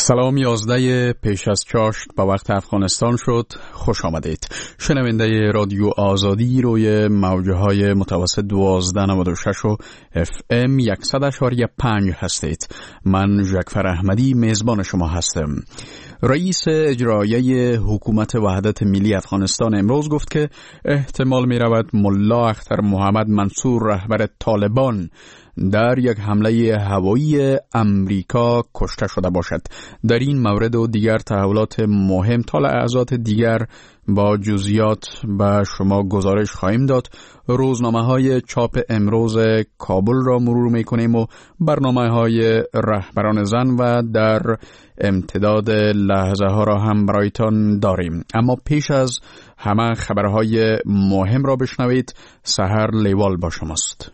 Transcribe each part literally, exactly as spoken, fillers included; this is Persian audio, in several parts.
سلام، یازده پیش از چاشت با وقت افغانستان شد. خوش آمدید. شنونده رادیو آزادی روی موجه های متوسط دوازده نود و شش و اف ام صد و شش و پنج هستید. من جعفر احمدی میزبان شما هستم. رئیس اجرایی حکومت وحدت ملی افغانستان امروز گفت که احتمال می رود ملا اختر محمد منصور رهبر طالبان در یک حمله هوایی امریکا کشته شده باشد. در این مورد و دیگر تحولات مهم تا لحظات دیگر با جزئیات به شما گزارش خواهیم داد. روزنامه های چاپ امروز کابل را مرور می کنیم و برنامه های رهبران زن و در امتداد لحظه ها را هم برایتان داریم. اما پیش از همه خبرهای مهم را بشنوید. سحر لیوال با شماست.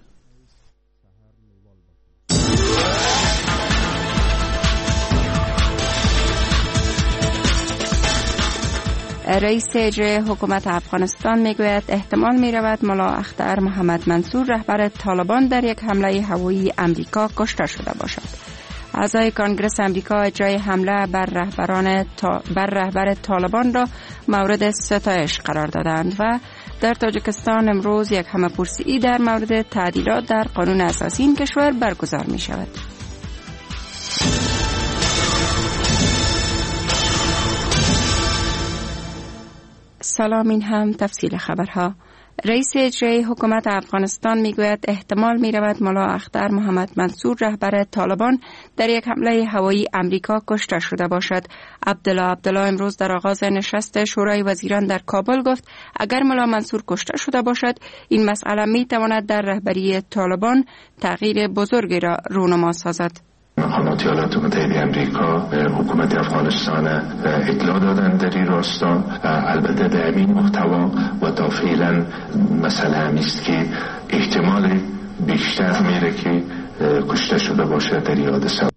رئیس اجرایی حکومت افغانستان میگوید احتمال می رود ملا اختر محمد منصور رهبر طالبان در یک حمله هوایی امریکا کشته شده باشد. اعضای کانگرس امریکا اجرای حمله بر رهبران تا... بر رهبر طالبان را مورد ستایش قرار دادند و در تاجیکستان امروز یک همه‌پرسی در مورد تعدیلات در قانون اساسی این کشور برگزار می شود. سلام، این هم تفصیل خبرها. رئیس اجرایی حکومت افغانستان میگوید احتمال می رود ملا اختر محمد منصور رهبر طالبان در یک حمله هوایی امریکا کشته شده باشد. عبدالله عبدالله امروز در آغاز نشست شورای وزیران در کابل گفت اگر ملا منصور کشته شده باشد این مسئله می تواند در رهبری طالبان تغییر بزرگی را رونما سازد. مقامات ایالات متحده امریکا حکومت افغانستان اطلاع دادن در این راستا. البته در این محتوا و تا فعلا مسئله همیست که احتمال بیشتر میره که کشته شده باشه در این حادثه.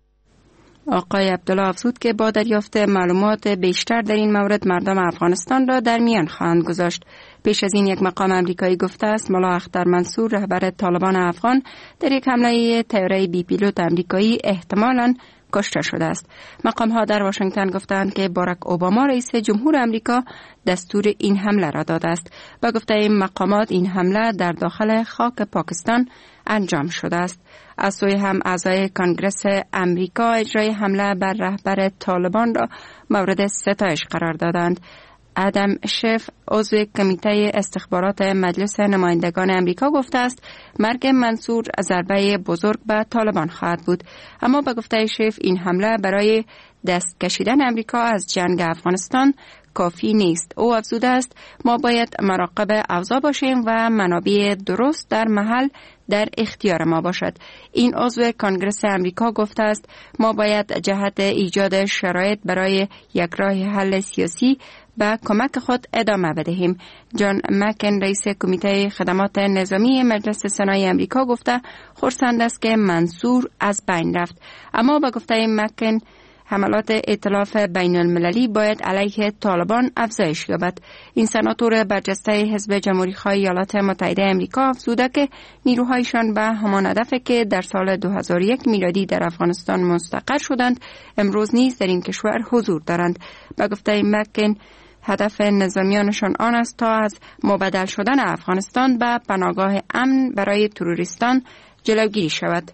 آقای عبدالله افزود که با دریافت معلومات بیشتر در این مورد مردم افغانستان را در میان خواهند گذاشت. پیش از این یک مقام امریکایی گفته است ملا اختر منصور رهبر طالبان افغان در یک حمله طیاره بی پیلوت امریکایی احتمالاً کشته شده است. مقام ها در واشنگتن گفتند که باراک اوباما رئیس جمهور امریکا دستور این حمله را داده است و گفته این مقامات این حمله در داخل خاک پاکستان انجام شده است. از سوی هم اعضای کانگرس امریکا اجرای حمله بر رهبر طالبان را مورد ستایش قرار دادند. ادم شف عضو کمیته استخبارات مجلس نمایندگان امریکا گفته است مرگ منصور ضربه بزرگ به طالبان خواهد بود. اما به گفته شف این حمله برای دست کشیدن امریکا از جنگ افغانستان کافی نیست. او افزوده است ما باید مراقب اوضاع باشیم و منابع درست در محل در اختیار ما باشد. این عضو کانگرس امریکا گفته است ما باید جهت ایجاد شرایط برای یک راه حل سیاسی به کمک خود ادامه بدهیم. جان مکن رئیس کمیته خدمات نظامی مجلس سنای امریکا گفته خرسند است که منصور از بین رفت. اما با گفته مکن حملات ائتلاف بین المللی باید علیه طالبان افزایش یابد. این سناتور برجسته حزب جمهوری‌خواه ایالات متحده امریکا افزوده که نیروهایشان به همان هدفی که در سال دو هزار و یک میلادی در افغانستان مستقر شدند امروز نیز در این کشور حضور دارند. به گفته مکن هدف نظامیانشان آن است تا از مبدل شدن افغانستان به پناهگاه امن برای تروریستان جلوگیری شود.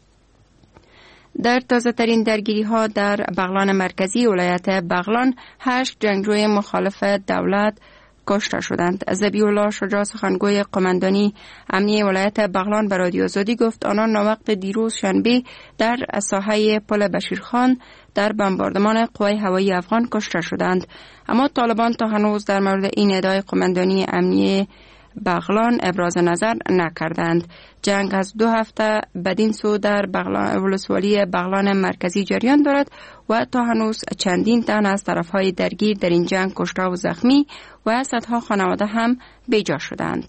در تازه ترین درگیری ها در بغلان مرکزی ولایت بغلان هشت جنگجوی مخالف دولت کشته شدند. ذبیح الله شجاع سخنگوی قماندانی امنیه ولایت بغلان به رادیو آزادی گفت آنان ناوقت دیروز شنبه در ساحه پل بشیرخان در بمباردمان قوای هوایی افغان کشته شدند. اما طالبان تا هنوز در مورد این ادعای قماندانی امنیه بغلان ابراز نظر نکردند. جنگ از دو هفته بدین سو در بغلان ولسوالی بغلان مرکزی جریان دارد و تا هنوز چندین تن از طرفهای درگیر در این جنگ کشته و زخمی و صدها خانواده هم بیجا شدند.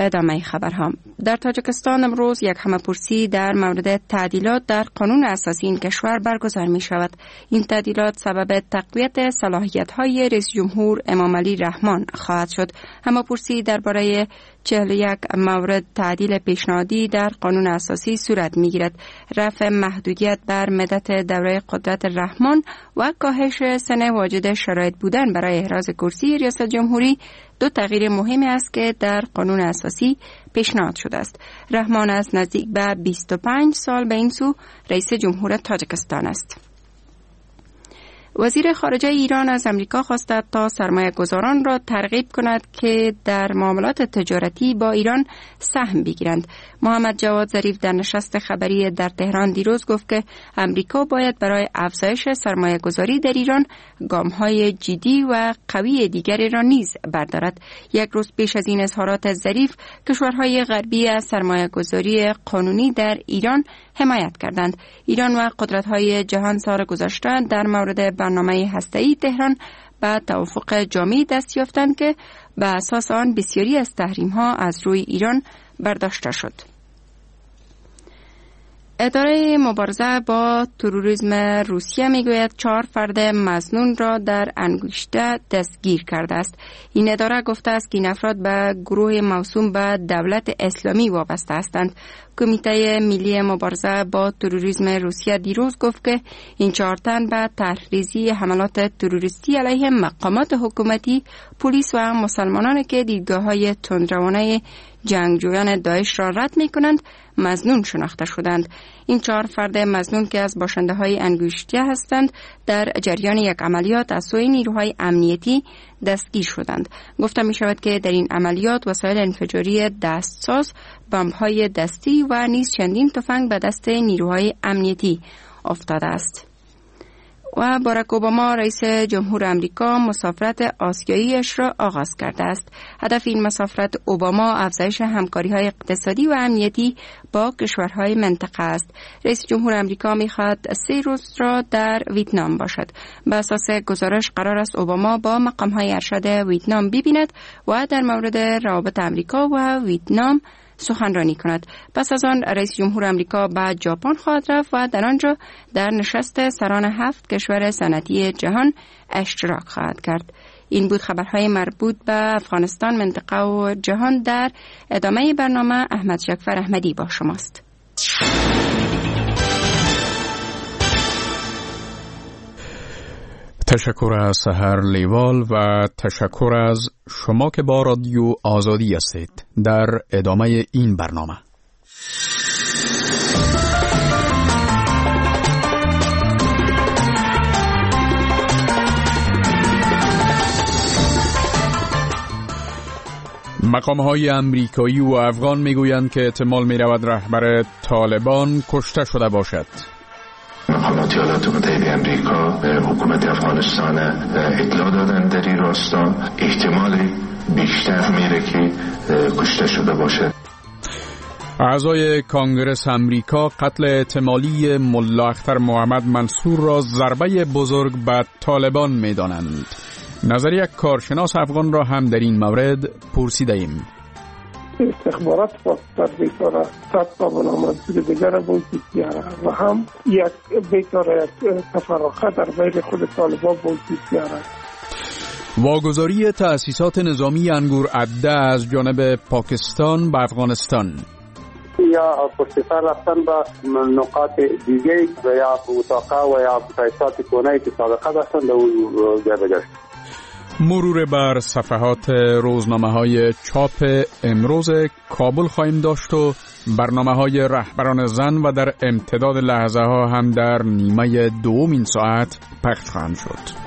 ادامه خبرها. در تاجیکستان امروز یک همه‌پرسی در مورد تعدیلات در قانون اساسی این کشور برگزار می شود. این تعدیلات سبب تقویت صلاحیت‌های رئیس جمهور امامعلی رحمان خواهد شد. همه‌پرسی درباره چهل و یک مورد تعدیل پیشنهادی در قانون اساسی صورت می گیرد. رفع محدودیت بر مدت دوره قدرت رحمان و کاهش سن واجد شرایط بودن برای احراز کرسی ریاست جمهوری دو تغییر مهمی است که در قانون اساسی پیشنهاد شده است. رحمان از نزدیک به بیست و پنج سال به این سو رئیس جمهور تاجیکستان است. وزیر خارجه ایران از امریکا خواسته تا سرمایه گذاران را ترغیب کند که در معاملات تجارتی با ایران سهم بگیرند. محمد جواد ظریف در نشست خبری در تهران دیروز گفت که امریکا باید برای افزایش سرمایه گذاری در ایران گام‌های جدی و قوی دیگری را نیز بردارد. یک روز پیش از این اظهارات ظریف، کشورهای غربی از سرمایه گذاری قانونی در ایران حمایت کردند. ایران و قدرت‌های جهان سال گذشته در مورد برنامه هسته‌ای تهران به توافق جامعی دست یافتند که به اساس آن بسیاری از تحریم‌ها از روی ایران برداشته شد. اداره مبارزه با تروریسم روسیه میگوید چهار فرد مظنون را در انگشته دستگیر کرده است. این اداره گفته است که این افراد به گروه موسوم به دولت اسلامی وابسته هستند. کمیته ملی مبارزه با تروریسم روسیه دیروز گفت که این چهار تن به طرحریزی حملات تروریستی علیه مقامات حکومتی، پلیس و مسلمانان که دیدگاه‌های تندروانه جنگجویان داعش را رد می‌کنند مظنون شناخته شدند. این چهار فرد مظنون که از باشنده‌های انگشتیه هستند در جریان یک عملیات از سوی نیروهای امنیتی دستگیر شدند. گفته می شود که در این عملیات وسایل انفجاری دستساز، بمب‌های دستی و نیز چندین تفنگ به دست نیروهای امنیتی افتاده است. و باراک اوباما رئیس جمهور امریکا مسافرت آسیاییش را آغاز کرده است. هدف این مسافرت اوباما افزایش همکاری‌های اقتصادی و امنیتی با کشورهای منطقه است. رئیس جمهور امریکا می‌خواهد سه روز را در ویتنام باشد. به اساس گزارش قرار است اوباما با مقام‌های ارشد ویتنام ببیند و در مورد روابط امریکا و ویتنام سخنرانی کند. پس از آن رئیس جمهور امریکا به ژاپن خواهد رفت و در آنجا در نشست سران هفت کشور صنعتی جهان اشتراک خواهد کرد. این بود خبرهای مربوط به افغانستان، منطقه و جهان. در ادامه برنامه احمد جعفر احمدی با شماست. تشکر از سحر لیوال و تشکر از شما که با رادیو آزادی هستید. در ادامه این برنامه مقام‌های امریکایی و افغان میگویند که احتمال می‌رود رهبر طالبان کشته شده باشد. مقامات ایالات متحده امریکا حکومت افغانستان اطلاع دادن در این راستا احتمال بیشتر میره که کشته شده باشد. اعضای کانگرس امریکا قتل احتمالی ملا اختر محمد منصور را ضربه بزرگ به طالبان میدانند. نظر یک کارشناس افغان را هم در این مورد پرسیده ایم. استخبارات در بیتاره صد تا بنامنصور دیگر وجود داره و هم یک بیتاره تفرقه در بین خود طالبان وجود داره. واگذاری تأسیسات نظامی انگور عده از جانب پاکستان به افغانستان یا پشتسر رفتن به نقاط دیگه و یا اتاقه و یا تأسیسات کنه‌ای که سابقه داشتن در اون جا بگشت. مرور بر صفحات روزنامه‌های چاپ امروز کابل خواهیم داشت و برنامه‌های رهبران زن و در امتداد لحظه ها هم در نیمه دوم این ساعت پخش خواهند شد.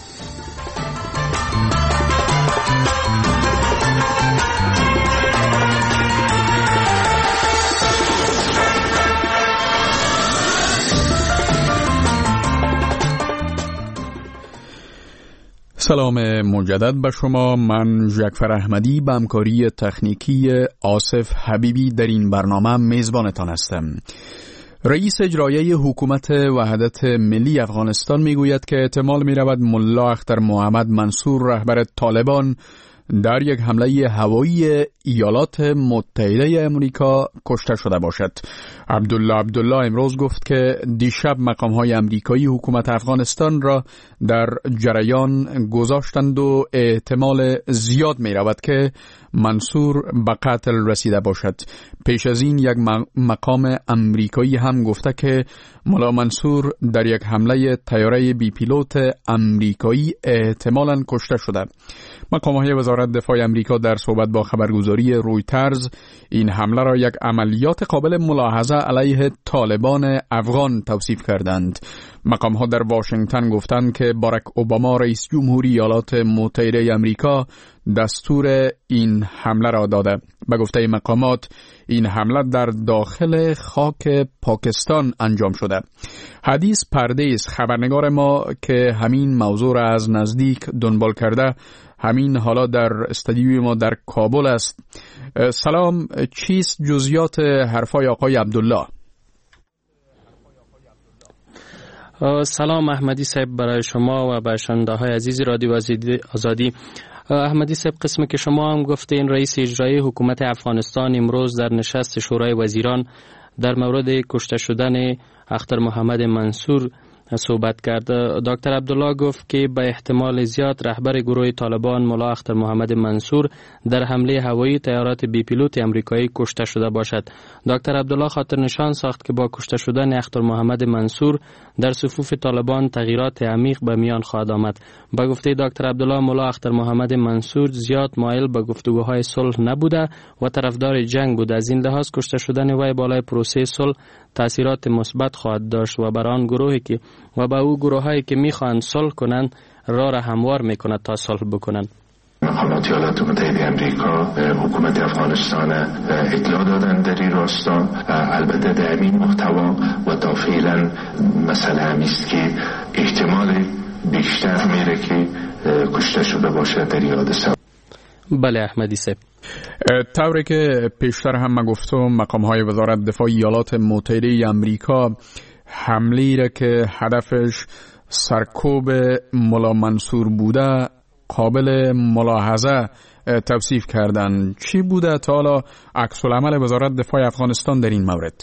سلام مجدد به شما. من جعفر احمدی به همکاری تکنیکی آصف حبیبی در این برنامه میزبانتان هستم. رئیس اجرایی حکومت وحدت ملی افغانستان میگوید که احتمال می رود ملا اختر محمد منصور رهبر طالبان در یک حمله هوایی ایالات متحده آمریکا کشته شده باشد. عبدالله عبدالله امروز گفت که دیشب مقام‌های آمریکایی حکومت افغانستان را در جریان گذاشتند و احتمال زیاد می رود که منصور به قتل رسیده باشد. پیش از این یک مقام آمریکایی هم گفته که ملا منصور در یک حمله طیاره بی پیلوت آمریکایی احتمالاً کشته شده. مقام‌های وزارت دفاع آمریکا در صحبت با خبرگزاری رویترز این حمله را یک عملیات قابل ملاحظه علیه طالبان افغان توصیف کردند. مقام‌ها در واشنگتن گفتند که باراک اوباما رئیس جمهوری ایالات متحده آمریکا دستور این حمله را داده. به گفته مقامات این حمله در داخل خاک پاکستان انجام شده. حدیث پردیس خبرنگار ما که همین موضوع را از نزدیک دنبال کرده همین حالا در استودیوی ما در کابل است. سلام، چیست جزئیات حرفای آقای عبدالله؟ سلام احمدی صاحب برای شما و به شنونده های عزیز رادیو آزادی. احمدی صاحب، قسمی که شما هم گفتین رئیس اجرایی حکومت افغانستان امروز در نشست شورای وزیران در مورد کشته شدن اختر محمد منصور صحبت کرد. دکتر عبدالله گفت که به احتمال زیاد رهبر گروه طالبان ملا اختر محمد منصور در حمله هوایی طیارات بی پیلوت آمریکایی کشته شده باشد. دکتر عبدالله خاطر نشان ساخت که با کشته شدن اختر محمد منصور در صفوف طالبان تغییرات عمیق به میان خواهد آمد. با گفته دکتر عبدالله ملا اختر محمد منصور زیاد مایل به گفتگوهای صلح نبوده و طرفدار جنگ بود. از این لحاظ کشته شدن وی بالای پروسه صلح تاثیرات مثبت خواهد داشت و برای آن گروهی که و با او گروهایی که میخواهند صلح کنند راه را هموار میکند تا صلح بکنند. مقامات ایالات متحده آمریکا حکومت افغانستان اطلاع دادن در این راستا. البته در این محتوا و تا فعلا مسئله همیست که احتمال بیشتر میره که کشته شده باشه در این حادثه. بله احمدی صاحب، طوری که پیشتر هم ما گفتم مقام‌های وزارت دفاع ایالات متحده آمریکا حمله‌ای را که هدفش سرکوب ملا منصور بوده قابل ملاحظه توصیف کردن. چی بوده تا حالا عکس العمل وزارت دفاع افغانستان در این مورد؟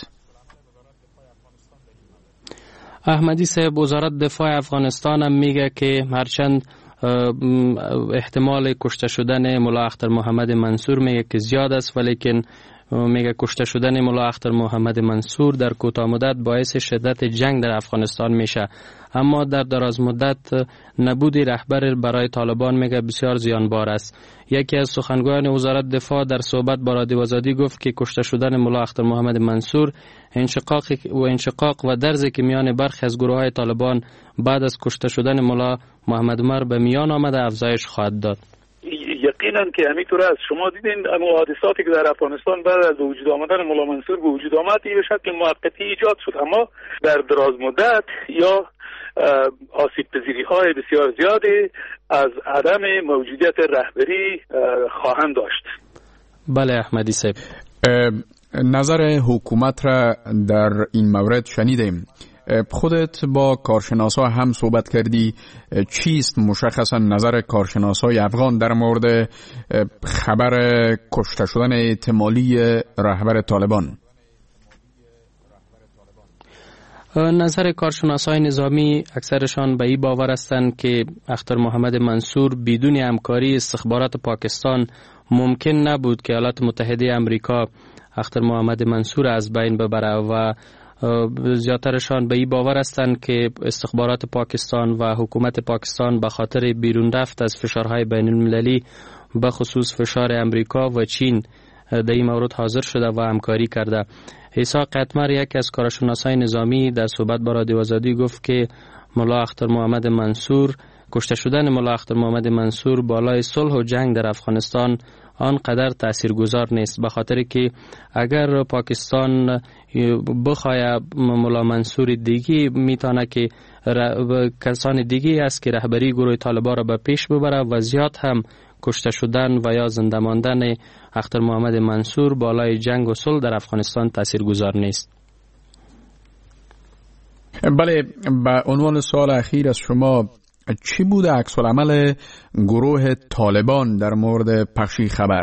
احمدی صاحب، وزارت دفاع افغانستان هم میگه که هرچند احتمال کشته شدن ملا اختر محمد منصور میگه که زیاد است، ولیکن میگه کشته شدن ملا اختر محمد منصور در کوتاه مدت باعث شدت جنگ در افغانستان میشه، اما در دراز مدت نبود رهبر برای طالبان میگه بسیار زیانبار است. یکی از سخنگویان وزارت دفاع در صحبت با رادیو آزادی گفت که کشته شدن ملا اختر محمد منصور انشقاق و انشقاق و درزی که میان برخی از گروه‌های طالبان بعد از کشته شدن ملا محمد عمر به میان آمده افزایش خواهد داد. یقینا که همینطور است. شما دیدین اما حادثاتی که در افغانستان بعد از وجود آمدن ملا منصور به وجود آمد به شکل موقتی ایجاد شد، اما در دراز مدت یا آسیب پذیری های بسیار زیادی از عدم موجودیت رهبری خواهند داشت. بله احمدی صاحب، نظر حکومت را در این مورد شنیدیم. خودت با کارشناسا هم صحبت کردی. چیست مشخصا نظر کارشناسای افغان در مورد خبر کشته شدن احتمالی رهبر طالبان؟ نظر کارشناسای نظامی اکثرشان به این باور هستند که اختر محمد منصور بدون همکاری استخبارات پاکستان ممکن نبود که ایالات متحده آمریکا اختر محمد منصور از بین ببره و زیادترشان به این باور هستند که استخبارات پاکستان و حکومت پاکستان به خاطر بیرون رفت از فشارهای بین المللی به خصوص فشار امریکا و چین در این مورد حاضر شده و همکاری کرده. عیسی قطمر یک از کارشناسای نظامی در صحبت با رادیو آزادی گفت که ملا اختر محمد منصور کشته شدن ملا اختر محمد منصور بالای صلح و جنگ در افغانستان آنقدر تاثیرگذار نیست، به خاطر که اگر پاکستان بخواه ملا منصور دیگی میتونه که کسان دیگی است که رهبری گروه طالبان را به پیش ببره و زیاد هم کشته شدن و یا زنده ماندن اختر محمد منصور بالای جنگ و صلح در افغانستان تاثیرگذار نیست. بله، به عنوان سوال اخیر از شما، چی بوده عکس العمل گروه طالبان در مورد پخش خبر؟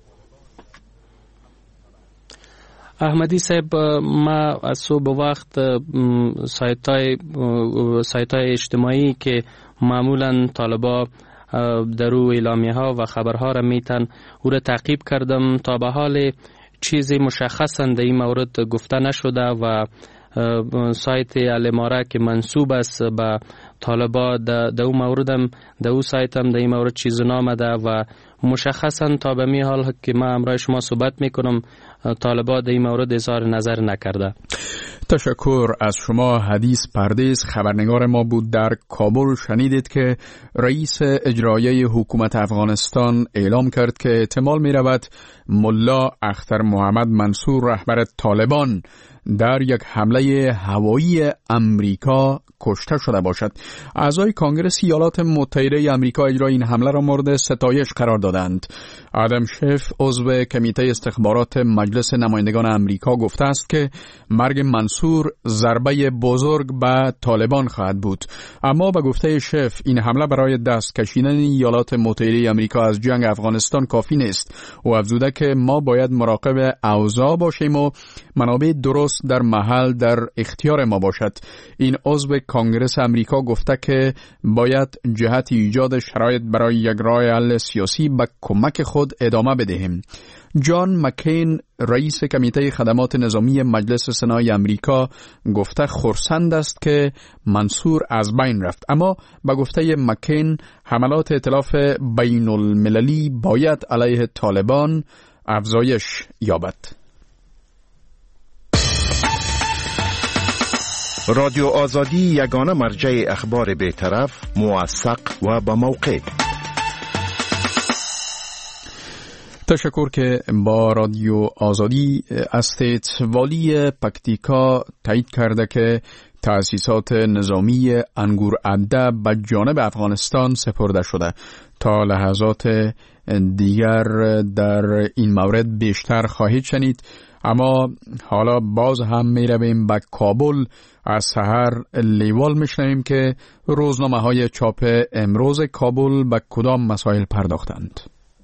احمدی صاحب، ما از صبح وقت سایت های سایت های اجتماعی که معمولا طالبا در او اعلامیه ها و خبرها را میتن او را تعقیب کردم. تا به حال چیزی مشخصا در این مورد گفته نشده و سایت الاماره که منسوب است به طالبا در او موردم در او سایت هم در این مورد چیز نامده و مشخصا تا به می حال که ما امروز شما صحبت میکنم طالبا در این مورد اظهار نظر نکرده. تشکر از شما. حدیث پردیس خبرنگار ما بود در کابل. شنیدید که رئیس اجرایی حکومت افغانستان اعلام کرد که احتمال می رود ملا اختر محمد منصور رهبر طالبان در یک حمله هوایی امریکا کشته شده باشد. اعضای کنگره ایالات متحده آمریکا اجرای این حمله را مورد ستایش قرار دادند. آدم شف عضو کمیته استخبارات مجلس نمایندگان آمریکا گفته است که مرگ منصور ضربه بزرگ به طالبان خواهد بود. اما به گفته شف این حمله برای دست کشیدن ایالات متحده آمریکا از جنگ افغانستان کافی نیست. او افزوده که ما باید مراقب اوضاع باشیم و منابع درست در محل در اختیار ما باشد. این عضو کنگره آمریکا گفته که باید جهت ایجاد شرایط برای یک راه حل سیاسی به کمک خود ادامه بدهیم. جان مکین رئیس کمیته خدمات نظامی مجلس سنای آمریکا گفته خرسند است که منصور از بین رفت، اما به گفته مکین حملات ائتلاف بین المللی باید علیه طالبان افزایش یابد. رادیو آزادی یگانه مرجع اخبار بی‌طرف، موثق و با موقع. تشکر که با رادیو آزادی استیت والی پکتیکا تایید کرده که تأسیسات نظامی انگور عده به جانب افغانستان سپرده شده. تا لحظات دیگر در این مورد بیشتر خواهید شنید. اما حالا باز هم می رویم به کابل. از سحر لیوال می شنویم که روزنامه های چاپ امروز کابل به کدام مسائل پرداختند.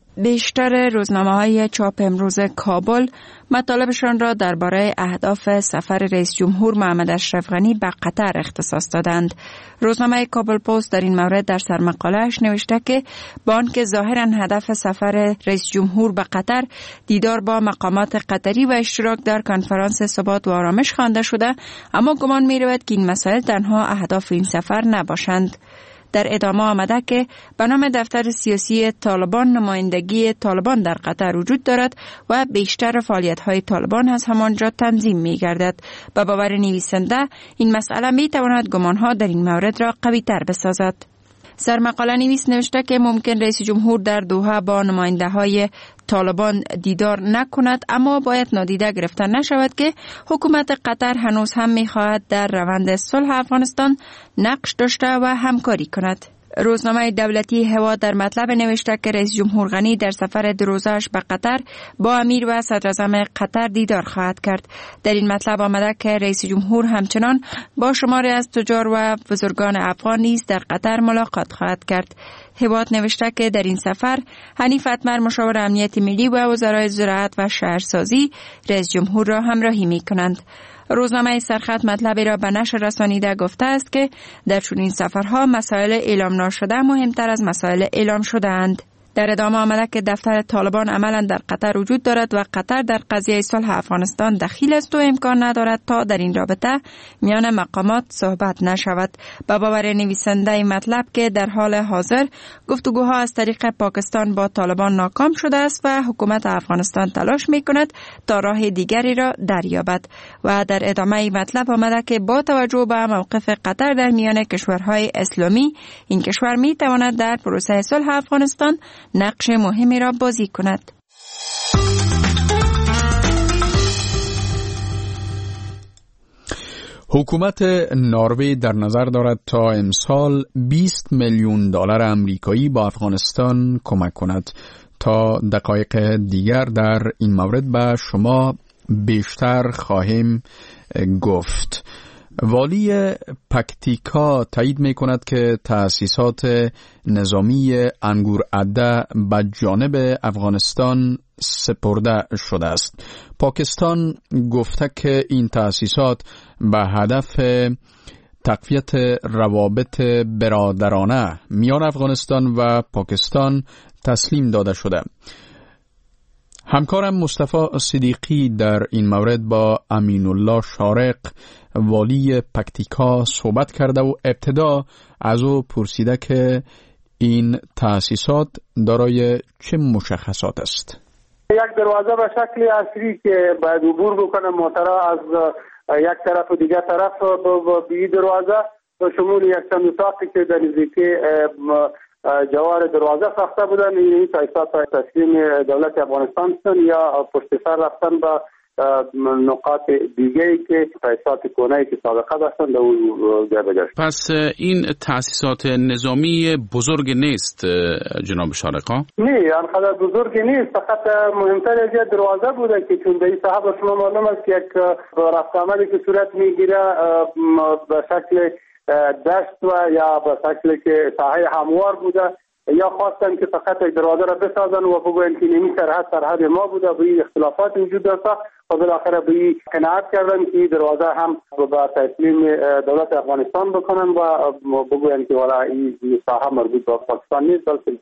بیشتر روزنامه‌های چاپ امروز کابل مطالبشان را درباره اهداف سفر رئیس جمهور محمد اشرف غنی به قطر اختصاص دادند. روزنامه کابل پست در این مورد در سرمقاله‌اش نوشته که با آنکه ظاهراً هدف سفر رئیس جمهور به قطر دیدار با مقامات قطری و اشتراک در کنفرانس ثبات و آرامش خوانده شده، اما گمان می‌رود که این مسائل تنها اهداف این سفر نباشند. در ادامه آمده که به نام دفتر سیاسی طالبان نمایندگی طالبان در قطر وجود دارد و بیشتر فعالیت‌های طالبان از همانجا تنظیم می‌گردد. به باور نویسنده این مسئله می‌تواند گمان‌ها در این مورد را قوی‌تر بسازد. سرمقاله نویس نوشته که ممکن رئیس جمهور در دوحه با نماینده‌های طالبان دیدار نکند، اما باید نادیده گرفته نشود که حکومت قطر هنوز هم می‌خواهد در روند صلح افغانستان نقش داشته و همکاری کند. روزنامه دولتی هوا در مطلب نوشته که رئیس جمهور غنی در سفر دو روزه‌اش به قطر با امیر و صدراعظم قطر دیدار خواهد کرد. در این مطلب آمده که رئیس جمهور همچنان با شماری از تجار و بزرگان افغان نیز در قطر ملاقات خواهد کرد. هوا نوشته که در این سفر حنیف اتمر مشاور امنیت ملی و وزرای زراعت و شهرسازی رئیس جمهور را همراهی می‌کنند. روزنامه سرخط مطلبی را به نشر رسانیده گفته است که در چنین سفرها مسائل اعلام ناشده مهمتر از مسائل اعلام شده اند. در ادامه آمده که دفتر طالبان عملا در قطر وجود دارد و قطر در قضیه صلح افغانستان دخیل است و امکان ندارد تا در این رابطه میان مقامات صحبت نشود. به باور نویسنده مطلب که در حال حاضر گفتگوها از طریق پاکستان با طالبان ناکام شده است و حکومت افغانستان تلاش میکند تا راه دیگری را دریابد. و در ادامه مطلب آمده که با توجه به موقف قطر در میان کشورهای اسلامی، این کشور میتواند در پروسه صلح افغانستان نقش مهمی را بازی کند. حکومت نروژ در نظر دارد تا امسال بیست میلیون دلار آمریکایی با افغانستان کمک کند. تا دقایق دیگر در این مورد به شما بیشتر خواهیم گفت. والی پکتیکا تایید می کند که تأسیسات نظامی انگورعده به جانب افغانستان سپرده شده است. پاکستان گفته که این تأسیسات به هدف تقویت روابط برادرانه میان افغانستان و پاکستان تسلیم داده شده. همکارم مصطفی صدیقی در این مورد با امین الله شارق والی پکتیکا صحبت کرده و ابتدا از او پرسیده که این تأسیسات دارای چه مشخصات است. یک دروازه به شکل عصری که باید عبور بکنه موترها از یک طرف و دیگر طرف به این دروازه به شمول یک چند اتاقی که در نزدیکی جوار دروازه ساخته بودن. این تأسیسات تسلیم دولت افغانستان هستند یا پشت سر رفتن به نقاط دیگه که تأسیسات کونه‌ای که سابقه داشتن در اون جا بگشت. پس این تأسیسات نظامی بزرگ نیست جناب شارقا؟ نه، آنقدر بزرگ نیست، فقط مهمتر از دروازه بوده که چون در این صاحب شما معلوم است که یک رفت آمدی که صورت میگیره به شکل دشت و یا به شکل که ساحه هموار بوده، یا خواستن که فقط یک دروازه را بسازن و بگوین که نمی سرحد سرحد ما بوده، به این اختلافات وجود داشته و بالاخره به این قناعت کردن که دروازه هم به تسلیم دولت افغانستان بکنن و بگوین که والا این ساحه مربوط به پاکستان نیست بلکه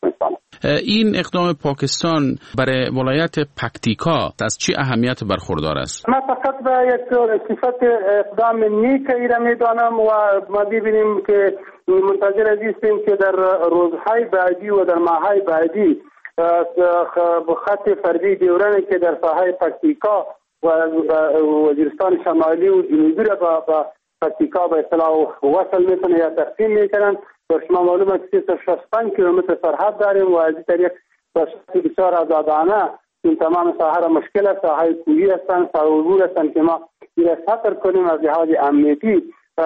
این اقدام پاکستان برای ولایت پکتیکا از چه اهمیت برخوردار است؟ ما فقط به یک صفت اقدام نیک ای را میدانم و ما ببینیم که منتظر هستیم که در روزهای بعدی و در ماههای بعدی خط فردی دیورانی که در ساحه پکتیکا و وزیرستان شمالی و جنوبی را به پکتیکا به اصطلاح وصل میکنه یا تقسیم میکنن. و شما معلوم است که سیصد و شصت و پنج کیلومتر سرحد داریم و از این طریق بسیار آزادانه این تمام ساحه را مشکل است. ساحه کوهی هستند، ساحه عبور هستند که ما این را سطر کنیم از لحاظ امنیتی.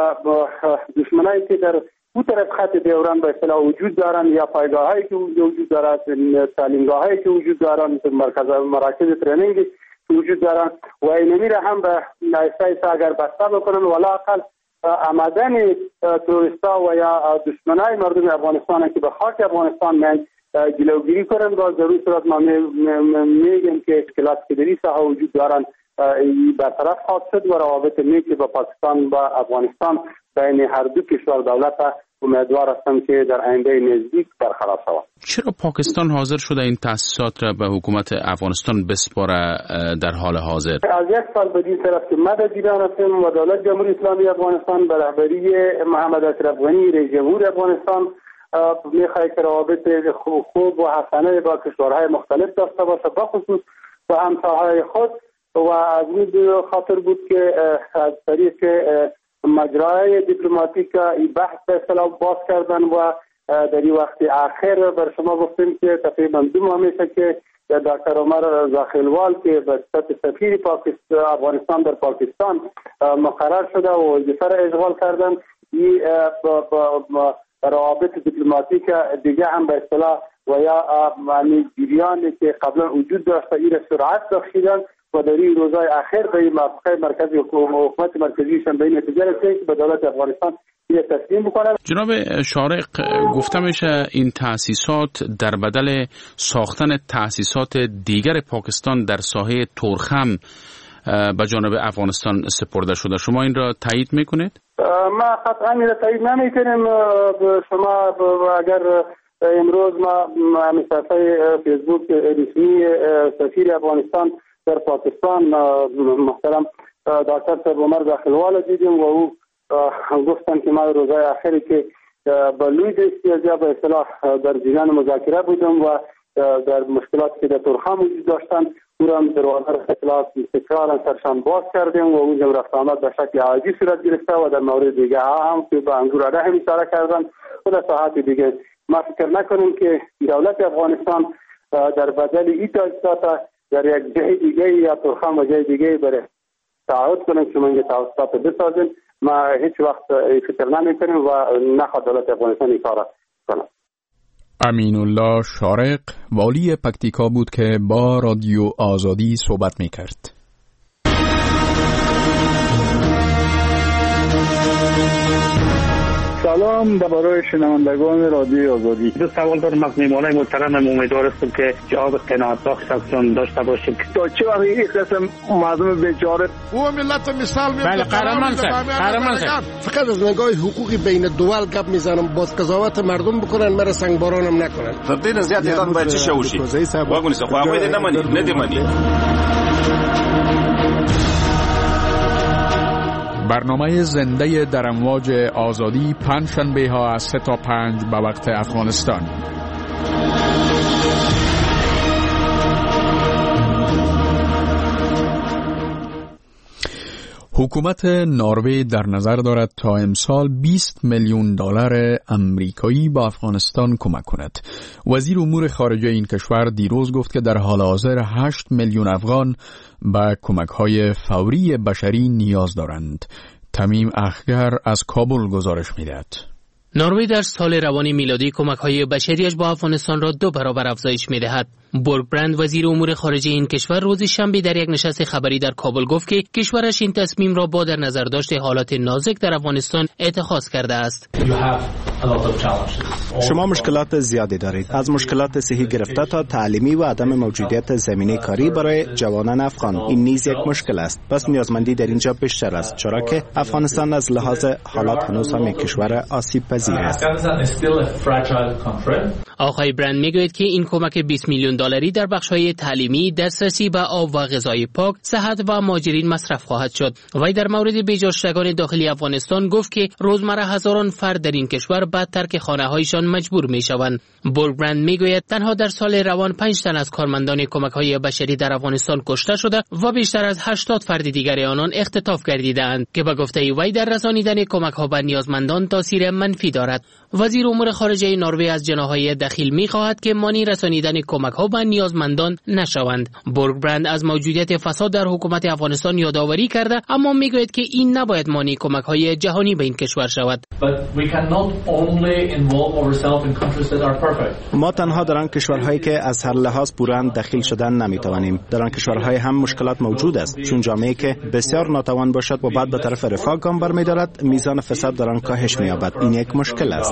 دشمنایی که در اون طرف خط دیوران به اصطلاح وجود دارن یا پایگاهایی که وجود دارند، تعلیمگاهایی که وجود دارند، مرکز مراکز ترینینگ وجود دارند و اینمی را هم به نایسته اگر بسته بکنن ولی اقل آمدن تروریستا و یا دشمنای مردم افغانستان که به خاک افغانستان میان جلوگیری کنند و ضرور صورت ما میگیم که اشکالات که در این ساحه وجود دارند برطرف خواهد شد و روابط نیکی با پاکستان و افغانستان بین هر دو کشور دولت امیدوار هستم که در آینده نزدیک برقرار شود. چرا پاکستان حاضر شده این تأسیسات را به حکومت افغانستان بسپاره در حال حاضر؟ از یک سال به این طرف که ما در جریان هستیم و دولت جمهوری اسلامی افغانستان به رهبری محمد اشرف غنی رئیس جمهور افغانستان می‌خواهد که روابط خوب و حسنه با کشورهای مختلف داشته باشه، بخصوص با همسایه‌های خود و از این خاطر بود که از طریق مجرای دیپلماتیک این بحث به اصطلاح باز کردن و در این وقت آخر بر شما گفتیم که تقریبا دو ماه میشه که دکتر عمر زاخیلوال که به صفت سفیر پاکستان افغانستان در پاکستان مقرر شده و وظیفه را اشغال کردن. این روابط دیپلماتیک دیگه هم به اصطلاح و یا جریانی که قبلا وجود داشته این را سرعت بخشیدن و در این روزهای اخیر به این موافقه مرکزی حکومت مرکزیشان به این نتیجه رسید که به دولت افغانستان این تسلیم بکنند. جناب شارق، گفته میشه این تأسیسات در بدل ساختن تأسیسات دیگر پاکستان در ساحه تورخم به جانب افغانستان سپرده شده. شما این را تایید میکنید؟ ما قطعا این را تایید نمیکنیم. شما اگر امروز ما همین صفحه فیسبوک رسمی سفیر افغانستان در پاکستان محترم دکتر صاحب عمر زاخیلوال دیدیم و او گفتن که ما روزهای آخری که با لوی دستیازی به اصطلاح در جریان مذاکره بودم و در مشکلاتی که در تورخم وجود داشتن او را دروازه را اصطلاح تکرارا سرشان باز کردیم و اونجا رفت آمد به شکل عادی صورت گرفته و در مورد دیگه ها هم که به انگورعده هم اشاره کردن و در ساحات دیگه. ما فکر نکنیم که دولت افغانستان در بدل این تأسیسات در یک جای دیگه یا تورخم و جای دیگه برای تعهد کنیم که ما اینجا تأسیسات بسازیم. ما هیچ وقت فکر نمی کنیم و نخواد دولت افغانستان این کار کنه. امین الله شارق والی پکتیکا بود که با رادیو آزادی صحبت می کرد. سلام درباره شنوندگان رادیو آزادی. دو سوال دارم از میهمانای محترمم. امیدوار هستم که جواب قناعت بخشتون داشته باشید. تا چه وقت این قسم مردم بیچاره او ملت مثال میاد. بله قهرمان صاحب، قهرمان صاحب. فقط از نگاه حقوقی بین دول گپ میزنم، باز قضاوت مردم بکنن، مرا سنگبارانم نکنن. تبدیل زیاد ایران باید چه شوشی. واگونی سه خواهی نمانی، ندیمانی. برنامه زنده در امواج آزادی پنجشنبه ها از سه تا پنج به وقت افغانستان. حکومت نروژ در نظر دارد تا امسال بیست میلیون دلار امریکایی با افغانستان کمک کند. وزیر امور خارجه این کشور دیروز گفت که در حال حاضر هشت میلیون افغان به کمک‌های فوری بشری نیاز دارند. تمیم اخگر از کابل گزارش می‌دهد. نروژ در سال روان میلادی کمک‌های بشریش با افغانستان را دو برابر افزایش می‌دهد. بورگبرند وزیر امور خارجه این کشور روز شنبه در یک نشست خبری در کابل گفت که کشورش این تصمیم را با در نظر داشت حالات نازک در افغانستان اتخاذ کرده است. شما مشکلات زیادی دارید، از مشکلات صحی گرفته تا تعلیمی و عدم موجودیت زمینه کاری برای جوانان افغان. این نیز یک مشکل است. پس نیازمندی در اینجا بیشتر است، چرا که افغانستان از لحاظ حالات هنوز هم یک کشور آسیب پذیر است. آقای برند میگوید که این کمک بیست میلیون دلاری در بخش‌های تعلیمی، دسترسی به آب و غذای پاک، صحت و مهاجرین مصرف خواهد شد. وی در مورد بیجاشتگان داخلی افغانستان گفت که روزمره هزاران فرد در این کشور به ترک خانه‌هایشان مجبور می‌شوند. بورگبرند میگوید تنها در سال روان پنج تن از کارمندان کمک‌های بشری در افغانستان کشته شده و بیشتر از هشتاد فرد دیگر آنان اختطاف گردیده‌اند که به گفته وی در رسانیدن کمک‌ها به نیازمندان تاثیر منفی دارد. وزیر امور خارجه نروژ از جناح‌های داخل می‌خواهد که مانع رسانیدن کمک‌ها به نیازمندان نشوند. بورگبرند از موجودیت فساد در حکومت افغانستان یادآوری کرده، اما میگوید که این نباید مانع کمک‌های جهانی به این کشور شود. ما تنها در آن کشورهایی که از هر لحاظ پوران دخیل شدن نمی‌توانیم. در آن کشورهای هم مشکلات موجود است، چون جامعه‌ای که بسیار ناتوان باشد و بعد به طرف رفاه گام برمی‌دارد، میزان فساد در آن کاهش می‌یابد. این یک مشکل است.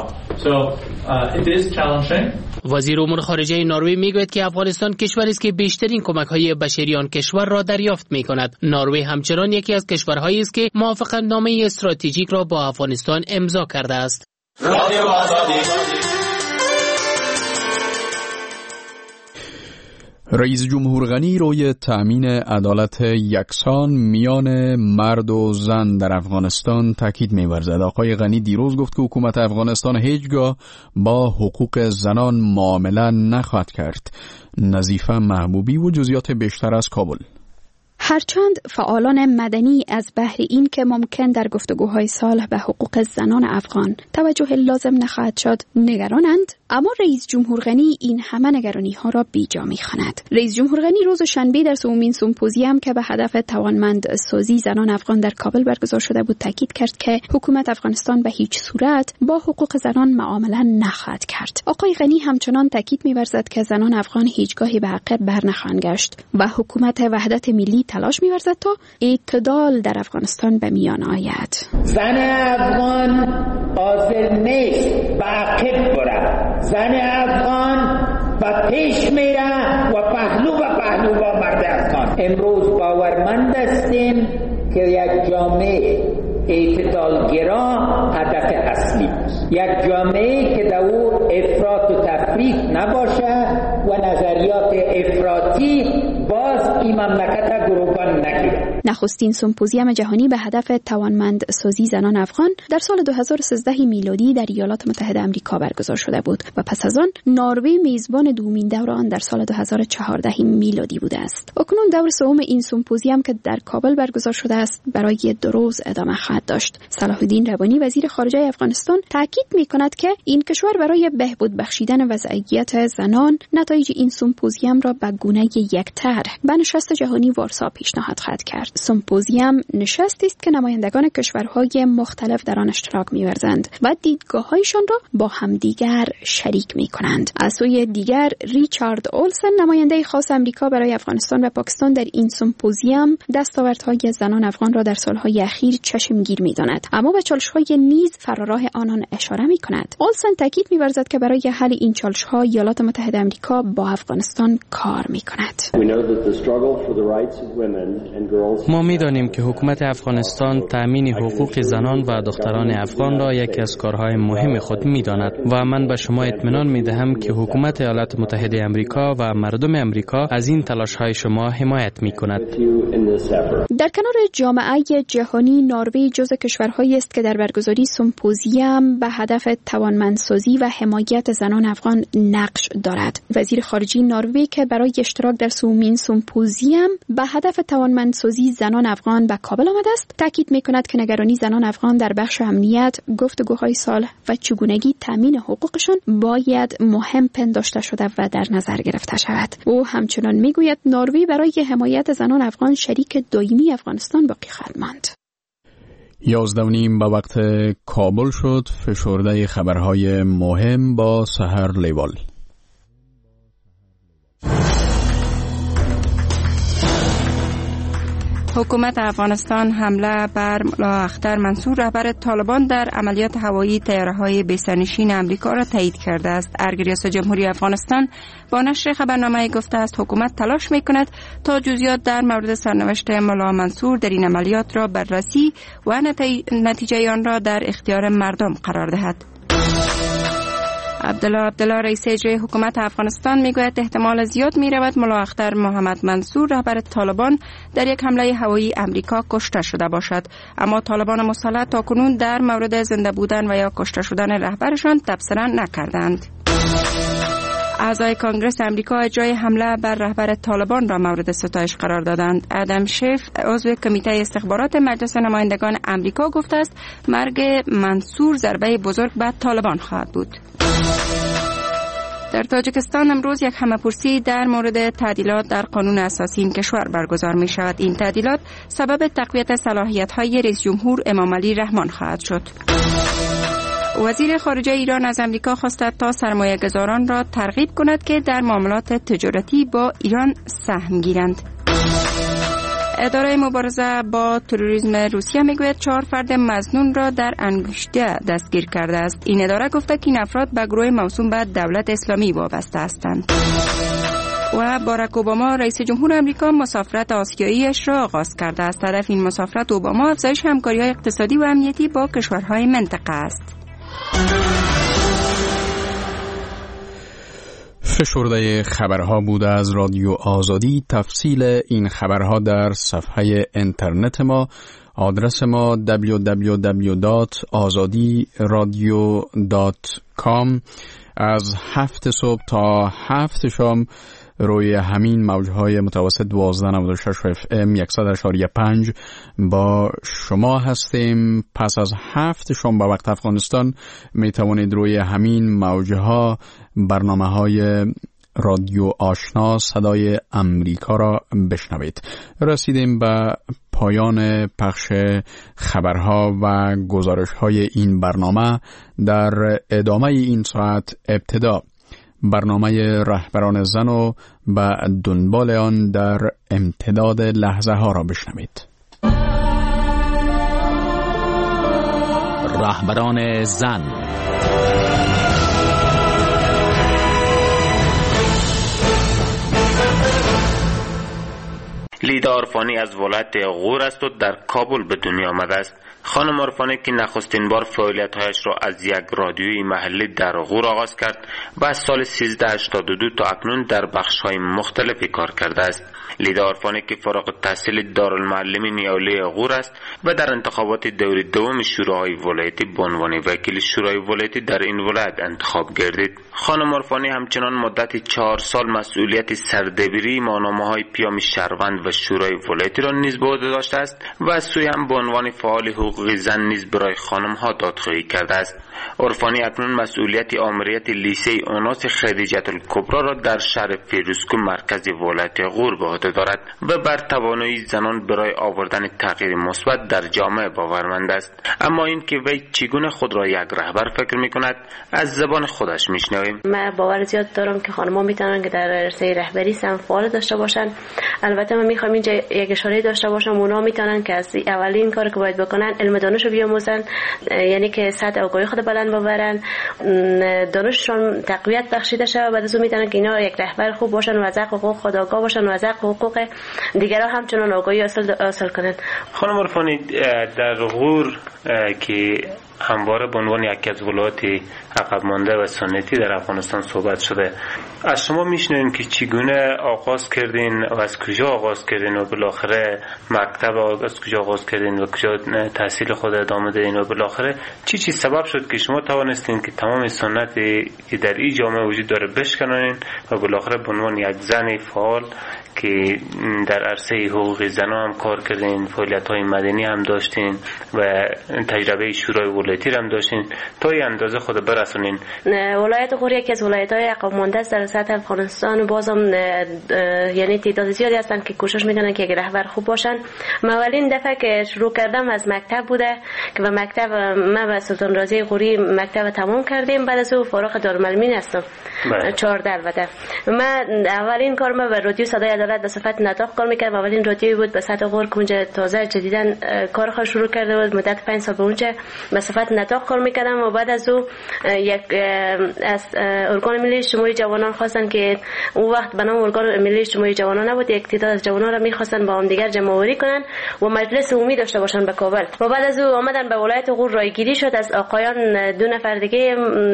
وزیر امور خارجه نروژ میگوید که افغانستان کشوری است که بیشترین کمک‌های بشری آن کشور را دریافت می‌کند. نروژ همچنان یکی از کشورهایی است که موافقتنامه استراتژیک را با افغانستان امضا کرده است. رادیو آزادی. رئیس جمهور غنی روی تأمین عدالت یکسان میان مرد و زن در افغانستان تاکید می‌ورزد. آقای غنی دیروز گفت که حکومت افغانستان هیچگاه با حقوق زنان معامله نخواهد کرد. نظیفه محبوبی و جزئیات بیشتر از کابل. هرچند فعالان مدنی از بهر این که ممکن در گفتگوهای صلح به حقوق زنان افغان توجه لازم نخواهد شد نگرانند، اما رئیس جمهور غنی این همه نگرانی ها را بیجا می‌خواند. رئیس جمهور غنی روز شنبه در سومین سمپوزیوم که به هدف توانمند سازی زنان افغان در کابل برگزار شده بود تاکید کرد که حکومت افغانستان به هیچ صورت با حقوق زنان معامله نخواهد کرد. آقای غنی همچنان تاکید می‌ورزد که زنان افغان هیچگاهی به عقب برنخواهند گشت و حکومت وحدت ملی تلاش می‌ورزد تا اعتدال در افغانستان به میان آید. زن افغان قاصر نیست به عقب بره، زن افغان و پیش میره و پهلو و پهلو با مرد افغان. امروز باورمند هستیم که یک جامعه اعتدالگرا هدف اصلی است، یک جامعه که در او افراط و تفریط نباشه و نظریات افراطی باز این مملکت گروگان نگیره. نخستین سمپوزیوم جهانی به هدف توانمند سازی زنان افغان در سال دو هزار و سیزده میلادی در ایالات متحده آمریکا برگزار شده بود و پس از آن نروژ میزبان دومین دور آن در سال دو هزار و چهارده میلادی بوده است. اکنون دور سوم این سمپوزیوم که در کابل برگزار شده است برای دو روز ادامه خواهد داشت. صلاح الدین ربانی وزیر خارجه افغانستان تاکید می‌کند که این کشور برای بهبود بخشیدن وضعیت زنان نتایج این سمپوزیوم را به گونه یک طرح به نشست جهانی وارسا پیشنهاد خواهد کرد. سمپوزیوم نشستی است که نمایندگان کشورهای مختلف در آن اشتراک می‌ورزند و دیدگاه‌هایشان را با همدیگر شریک می‌کنند. از سوی دیگر ریچارد اولسن نماینده خاص آمریکا برای افغانستان و پاکستان در این سمپوزیوم دستاوردهای زنان افغان را در سالهای اخیر چشمگیر می‌داند، اما به چالش‌های نیز فراراه آنان اشاره می‌کند. اولسن تاکید می‌ورزد که برای حل این چالش‌ها ایالات متحده آمریکا با افغانستان کار می‌کند. ما می‌دانیم که حکومت افغانستان تأمین حقوق زنان و دختران افغان را یکی از کارهای مهم خود می‌داند و من به شما اطمینان می‌دهم که حکومت ایالات متحده آمریکا و مردم آمریکا از این تلاش‌های شما حمایت می‌کند. در کنار جامعه جهانی، نروژ جزو کشورهایی است که در برگزاری سمپوزیوم به هدف توانمندسازی و حمایت زنان افغان نقش دارد. وزیر خارجه نروژ که برای اشتراک در سومین سمپوزیوم به هدف توانمندسازی زنان افغان به کابل آمده است، تاکید می‌کند که نگرانی زنان افغان در بخش امنیت، گفتگوهای صلح و چگونگی تامین حقوقشان باید مهم پنداشته شده و در نظر گرفته شود. او همچنان می‌گوید نروژ برای حمایت زنان افغان شریک دائمی افغانستان باقی خواهد ماند. یازده و نیم به وقت کابل شد. فشرده خبرهای مهم با سحر لیوال. حکومت افغانستان حمله بر ملا اختر منصور رهبر طالبان در عملیات هوایی طیاره‌های بی‌سرنشین آمریکا را تایید کرده است. ارگ ریاست جمهوری افغانستان با نشر خبرنامه گفته است حکومت تلاش می‌کند تا جزئیات در مورد سرنوشت ملا منصور در این عملیات را بررسی و نتیجه آن را در اختیار مردم قرار دهد. عبدالله عبدالله رئیس اجرایی حکومت افغانستان میگوید احتمال زیاد میرود ملا اختر محمد منصور رهبر طالبان در یک حمله هوایی امریکا کشته شده باشد، اما طالبان مسلح تاکنون در مورد زنده بودن و یا کشته شدن رهبرشان تبصره نکردند. اعضای کانگرس امریکا اجرای حمله بر رهبر طالبان را مورد ستایش قرار دادند. ادم شیف عضو کمیته استخبارات مجلس نمایندگان امریکا گفته است مرگ منصور ضربه بزرگ به طالبان خواهد بود. در تاجیکستان امروز یک همه‌پرسی در مورد تعدیلات در قانون اساسی این کشور برگزار می شود. این تعدیلات سبب تقویت صلاحیت‌های رئیس جمهور امام علی رحمان خواهد شد. وزیر خارجه ایران از امریکا خواسته تا سرمایه‌گذاران را ترغیب کند که در معاملات تجارتی با ایران سهم گیرند. اداره مبارزه با تروریسم روسیه میگوید چهار فرد مظنون را در انگشته دستگیر کرده است. این اداره گفته که این افراد به گروه موسوم به دولت اسلامی وابسته هستند. و باراک اوباما رئیس جمهور آمریکا مسافرت آسیایی‌اش را آغاز کرده است. هدف این مسافرت اوباما افزایش همکاری‌های اقتصادی و امنیتی با کشورهای منطقه است. فشرده خبرها بوده از رادیو آزادی. تفصیل این خبرها در صفحه اینترنت ما. آدرس ما دبلیو دبلیو دبلیو دات آزادی رادیو دات کام. از هفت صبح تا هفت شام روی همین موجهای متوسط دوازده و نود و شش اف ام صد و پنج با شما هستیم. پس از هفت شام به وقت افغانستان می توانید روی همین موجها برنامه های رادیو آشنا صدای امریکا را بشنوید. رسیدیم به پایان پخش خبرها و گزارش های این برنامه. در ادامه این ساعت ابتدا برنامه رهبران زن و به دنبال آن در امتداد لحظه ها را بشنوید. رهبران زن. لیدا عرفانی از ولایت غور است و در کابل به دنیا آمده است. خانم عرفانی که نخستین بار فعالیت‌هایش را از یک رادیوی محلی در غور آغاز کرد و از سال سیزده هشتاد و دو تا اکنون در بخش‌های مختلفی کار کرده است. لیدا عرفانی که فارغ التحصیل دارالمعلمین یولی غور است و در انتخابات دور دوم شورای ولایتی به عنوان وکیل شورای ولایتی در این ولایت انتخاب گردید. خانم عرفانی همچنان مدت چهار سال مسئولیت سردبیری ماهنامه‌های پیام شهروند و شورای ولایتی را نیز به عهده داشته است و از سوی هم به عنوان فعال حقوقی زن نیز برای خانم‌ها دادخواهی کرده است. عرفانی اکنون مسئولیت آمریت لیسه اوناس خدیجه الکبری را در شهر فیروزکوه مرکز ولایت غور به عهده دارد و بر توانایی زنان برای آوردن تغییر مثبت در جامعه باورمند است. اما این که وی چگونه خود را یک رهبر فکر می‌کند از زبان خودش می‌شنویم. من باور زیاد دارم که خانم‌ها میتونن که در عرصه رهبری سهم فعال داشته باشن. البته من میخوام اینجا یک اشاره داشته باشم، اونا میتونن که از اولین کاری که باید بکنن علم دانش رو بیاموزن، یعنی که سطح آگاهی خود بلند ببرن، دانششون تقویت بخشیده شه و بعد از اون میتونن که اینا یک رهبر خوب باشن و از حقوق خود آگاه باشن و از حقوق دیگران همچنان آگاهی حاصل کنن. خانم عرفانی، در غور که همواره به عنوان یکی از ولایات عقب مانده و سنتی در افغانستان صحبت شده، از شما میشنویم که چگونه آغاز کردین و از کجا آغاز کردین و بالاخره مکتب از کجا آغاز کردین و کجا تحصیل خود ادامه دادین و بالاخره چی چی سبب شد که شما توانستین که تمام سنتی که در این جامعه وجود داره بشکنین و بالاخره به عنوان یک زن فعال که در عرصه حقوق زنان هم کار کردین، فعالیت‌های مدنی هم داشتین و تجربه شورای ولایتی هم داشتین تا این اندازه خود برسونین. ولایت غور یکی از ولایت‌های عقب مانده است در سطح افغانستان. بازم یعنی تعداد زیادی هستن که کوشش میکنن که یک رهبر خوب باشن. من اولین دفعه که شروع کردم از مکتب بوده که به مکتب من و سلطان رازی غوری مکتب تمام کردیم. بعد از او فارغ دارالمعلمین هستم چهارده البته. من اولین کار ما به رادیو صدای عدالت به صفت نطاق کار میکردم. اولین رادیویی بود به سطح غور که اونجا تازه جدیداً کار خود شروع کرده بود. مدت پنج سال به اونجا به صفت نطاق کار میکردم و بعد از او یک از ارگان ملی اجتماعی جوانان خواستن که اون وقت به نام ارگان ملی اجتماعی جوانان نبود، یک تعداد از جوانان را میخواستن با هم دیگر جمع آوری کنن و مجلس عمومی داشته باشن به کابل. و بعد از او آمدن به ولایت غور رایگیری شد از آقایان دو نفر دیگه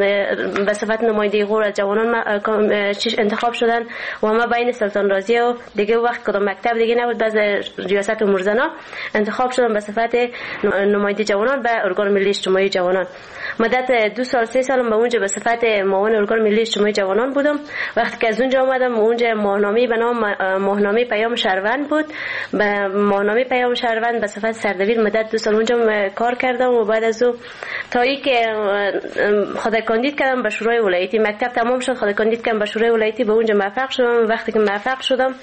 به صفت نماینده غور از جوانان انتخاب شدن و ما بین سلطان رازی و دیگه وقت کدام مکتب دیگه نبود باز ریاست امورزنا انتخاب شدن به صفت نماینده جوانان به ارگان ملی اجتماعی جوانان. مدت دو سال سه سالم به اونجا به صفت معاون ارگان ملی اجتماعی جوانان بودم. وقتی که از اونجا آمدم اونجا ماهنامه به نام ماهنامه پیام شهروند بود. به ماهنامه پیام شهروند به صفت سردبیر مدت دو سال اونجا کار کردم و بعد از او تا ای که خود کاندید کردم به شورای ولایتی. مکتب تمام شد، خود کاندید کردم به شورای ولایتی، به اونجا موفق شدم. وقتی که موفق شدم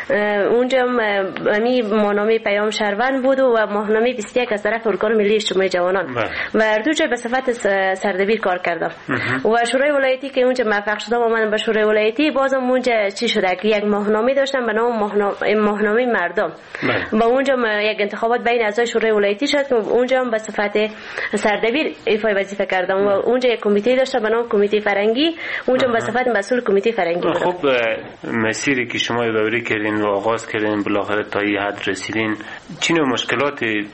اونجا می ماهنامه پیام شهروند بود و ماهنامه بیست و یک از طرف ارگان ملی اجتماعی جوانان و هر دو جا به صفت سردبیر کار کردم. و شورای ولایتی که اونجا موفق شدم اومدم به شورای ولایتی. بازم اونجا چی شده که یک ماهنامه داشتم به نام ماهنامه مردم و اونجا یک انتخابات بین اعضای شورای ولایتی شد که اونجا هم به صفت سردبیر ایفای وظیفه کردم و اونجا یک کمیته داشتم به نام کمیته فرنگی. اونجا به صفت مسئول کمیته فرنگی بودم. خب مسیری که شما یادآوری کردین و آغاز کردین بالاخره تا این حد رسیدین، چه نوع مشکلاتی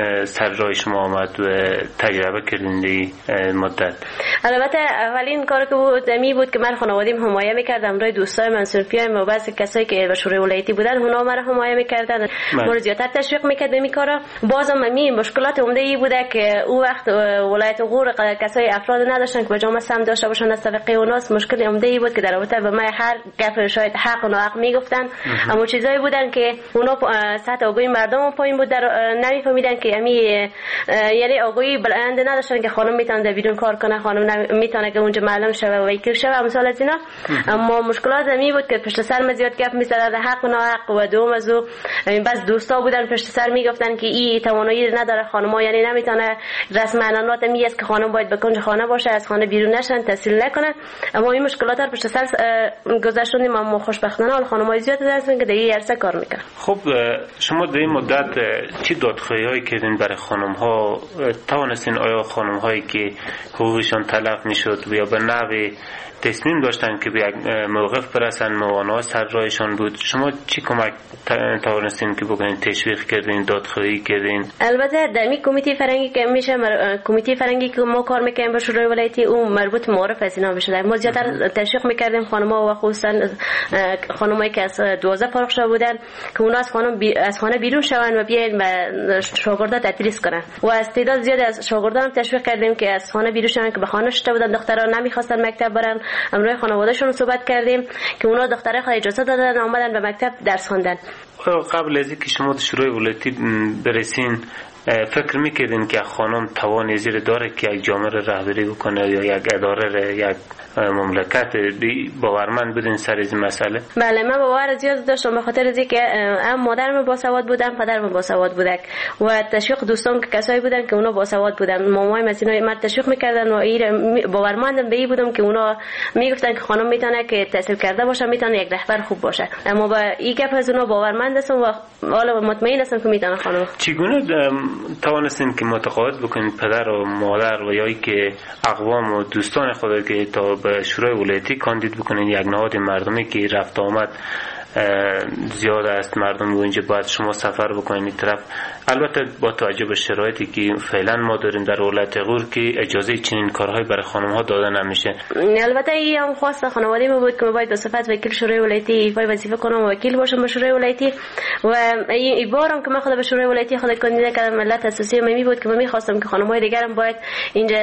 سر راه شما آمد و تجربه کردین دی مدت؟ البته اولین کار که بود می بود که من خانوادیم حمایه میکردم روی دوستای منصورفیایم و بعضی کسایی که به شورای ولایتی بودن اونا مرا حمایه میکردن، ما زیادتر تشویق میکرد به این کارا. بازم می مشکلات عمده ای بوده که او وقت ولایت غور کسای افراد نداشتن که به جامعه سم داشته باشن از طبقه اوناس. مشکل عمده ای بود که در رابطه به من هر گپ شاید حق و ناحق میگفتن، اما چیزایی بودن که اونا سطح آگاهی مردم پایین بود، در نمیفهمیدن که یعنی یعنی آگاهی بلند نداشتن که خانم میتونه در بیرون کار کنه، خانم میتونه که اونجا معلم شه و وکیل شه امثال از اینا. اما مشکلات زمین بود که پشت سر زیاد گپ میزدن حق و ناحق و دوم از او بس دوستا بودن پشت سر میگفتن که این توانایی نداره خانم‌ها، یعنی نمیتونه رسم عنعنات میست که خانم باید به کنج خانه باشه، از خانه بیرون نشن، تحصیل نکنن. اما این مشکلات رو پشت سر گذشتیم. اما خوشبختانه حال خانم‌های زیاد هستن که در این عرصه کار میکنن. خب شما در این مدت چی دادخواهی‌هایی کردین برای خانم‌ها؟ توانستین آیا خانم‌هایی که حقوقشان تلف میشد یا به نحوی تصمیم داشتن که به یک موقف برسن موانع سر راهشان بود، شما چی کمک توانستین که بکنین؟ تشویق کردین، دادخواهی کردین؟ البته در می کمیته فرنگی که میشه مر... کمیته فرنگی که ما کار میکنیم با شورای ولایتی اون مربوط معارف از اینا میشه. ما زیادتر تشویق میکردیم خانم‌ها و خصوصا خانمایی که از دوازده فارغ شده بودن که اونا از خانم بی... از خانه بیرون شون و بیاین به شاگردا تدریس کنن و از تعداد زیاد از شاگردان تشویق کردیم که از خانه بیرون شون که به خانه شده بودن، دختران نمیخواستن مکتب برن امروز خانواده‌شون صحبت کردیم که اونا دختره خود اجازه دادن آمدن به مکتب درس خواندن. قبل از اینکه شما شورای ولایتی برسین فکر میکردین که خانم توان زیر داره که یک جامعه رهبری بکنه یا یک اداره یک مملکت باورمند بودین سر این مسئله؟ بله من باور زیاد داشتم به خاطر از اینکه هم مادرم باسواد بودم پدرم باسواد بودک و تشویق دوستان که کسایی بودن که اونا باسواد بودن مامایم از اینا مرد تشویق میکردن و این باورمندم به این بودم که اونا میگفتن که خانم میتونه که تحصیل کرده باشه میتونه یک رهبر خوب باشه اما با این گپ از اونا باورمند هستم و حالا مطمئن هستم که میتونه خانم. چگونه توانستین که متقاعد بکنید پدر و مادر و یا ای که اقوام و دوستان خود که تا به شورای ولایتی کاندید بکنین یک نهاد مردمی که رفت آمد زیاد است مردم و اینجا باید شما سفر بکنین این طرف البته با توجه به شرایطی که فعلا ما داریم در ولایت غور که اجازه چنین کارهای برای خانم ها داده نمیشه. البته این هم خواست خانواده ما بود که ما باید به صفت وکیل شورای ولایتی ایفای وظیفه کنم و وکیل باشم به شورای ولایتی و این بارم که من خود به شورای ولایتی خود کاندید کردم ملت اساسی من می بود که من می‌خواستم که خانم‌های دیگرم باید اینجا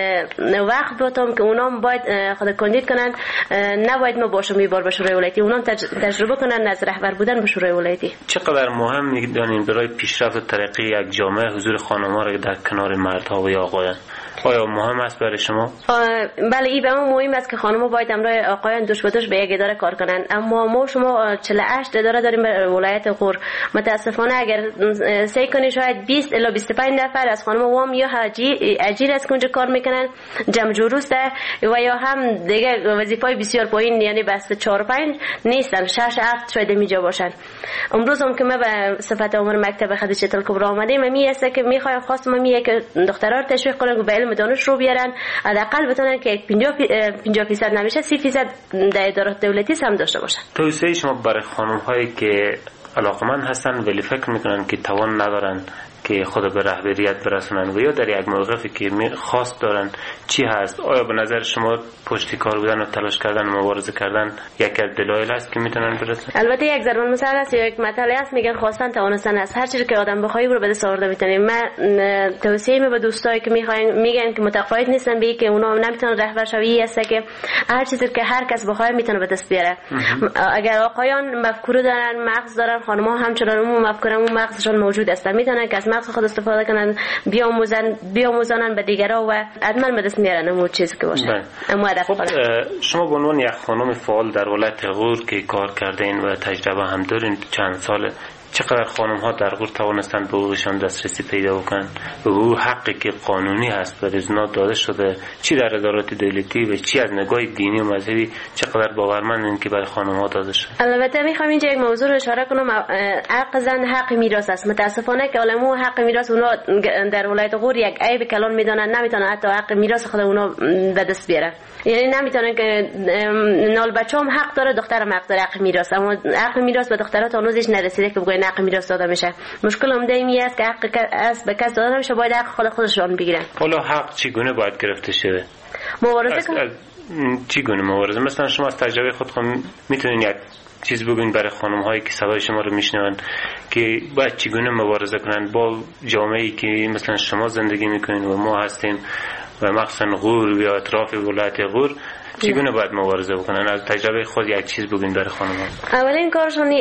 وقت باتم که اونام باید خود کاندید کنن نباید ما باشم این بار به شورای ولایتی اونام تجربه کنن از رهبر بودن به شورای ولایتی. چقدر مهم می‌دانید برای پیشرفت ترقی یک جامعه حضور خانم‌ها را در کنار مردها و آقایان؟ آیا مهم است برای شما؟ بله این به ما مهم است که خانم‌ها باید امروز آقایان دوش به دوش به یک اداره کار کنن اما ما شما چهل و هشت اداره داریم در ولایت غور متاسفانه اگر سعی کنی شاید بیست الی بیست و پنج نفر از خانم‌ها وام یا حاجی اجیر است که اونجا کار میکنن جمع جلوس و یا هم دیگه وظیفه‌های بسیار پایین یعنی بس چهار و پنج نیستن شش هفت شاید اینجا باشن. امروز هم که ما به صفت امور مکتب خدیجه الکبری آمدیم می است که میخوایم خواستم می که دخترها رو تشویق کنن که به علم دانش رو بیارن حداقل بتونن که پنجاه درصد نمیشه سی درصد در ادارات دولتی هم داشته باشن. توصیه شما برای خانم‌هایی که علاقمند هستن ولی فکر میکنن که توان ندارن که خود به رهبریت برسونن و یا در یک موقفی که خاص دارن چی هست؟ آیا به نظر شما پشتی کار بودن و تلاش کردن و مبارزه کردن یک از دلایل است که میتونن برسن؟ البته یک ضرب المثل است یا یک مطلب است میگن خواستن توانستن است هر چیزی که آدم بخوای برو به دست آورده میتونی. من توصیه می به دوستایی که میخواین میگن که متقاعد نیستن به که اونا نمیتونن رهبر شوی است که هر چیزی که هر کس بخواد میتونه به دست بیاره. اگر آقایان مفکوره دارن مغز دارن خانم‌ها همچنان اون مفکوره اون مغزشون موجود است میتونن که از مغز خود استفاده کنن بیاموزن بیاموزنن به دیگران و حتما به دست میارن اون چیزی که باشه. اما خب شما به عنوان یک خانم فعال در ولایت غور که کار کردین و تجربه هم دارین چند سال چقدر خانم ها در غور توانستند به حقوقشان دسترسی پیدا بکنن به او حقی که قانونی هست و رزنا داده شده چی در ادارات دولتی و چی از نگاه دینی و مذهبی چقدر باورمندین که برای خانم ها داده شده؟ البته میخوام اینجا یک موضوع رو اشاره کنم حق زن حق میراث است. متاسفانه که علماء حق میراث اونا در ولایت غور یک عیب کلان میدونن نمیتونن حتی حق میراث خود اونا به دست بیاره یعنی نمیتونن که نال بچه‌ام حق داره دخترم حق داره حق میراث اما حق میراث به دخترات هنوزش نرسیده که بگن حق میراث داده میشه. مشکل هم دیمی است که حق است به کس داده نمیشه باید حق خود خودشون بگیرن. حالا حق چگونه باید گرفته شه؟ مبارزه کنن. چگونه مبارزه؟ مثلا شما از تجربه خود خود میتونین یک چیز بگوین برای خانم هایی که صدای شما رو میشنون که باید چگونه مبارزه کنن با جامعه‌ای که مثلا شما زندگی میکنین و ما هستیم و مخصوصا غور یا اطراف ولایت غور چگونه باید مبارزه بکنن؟ از تجربه خود یک چیز بگین برای خانم‌ها. اولین کارشون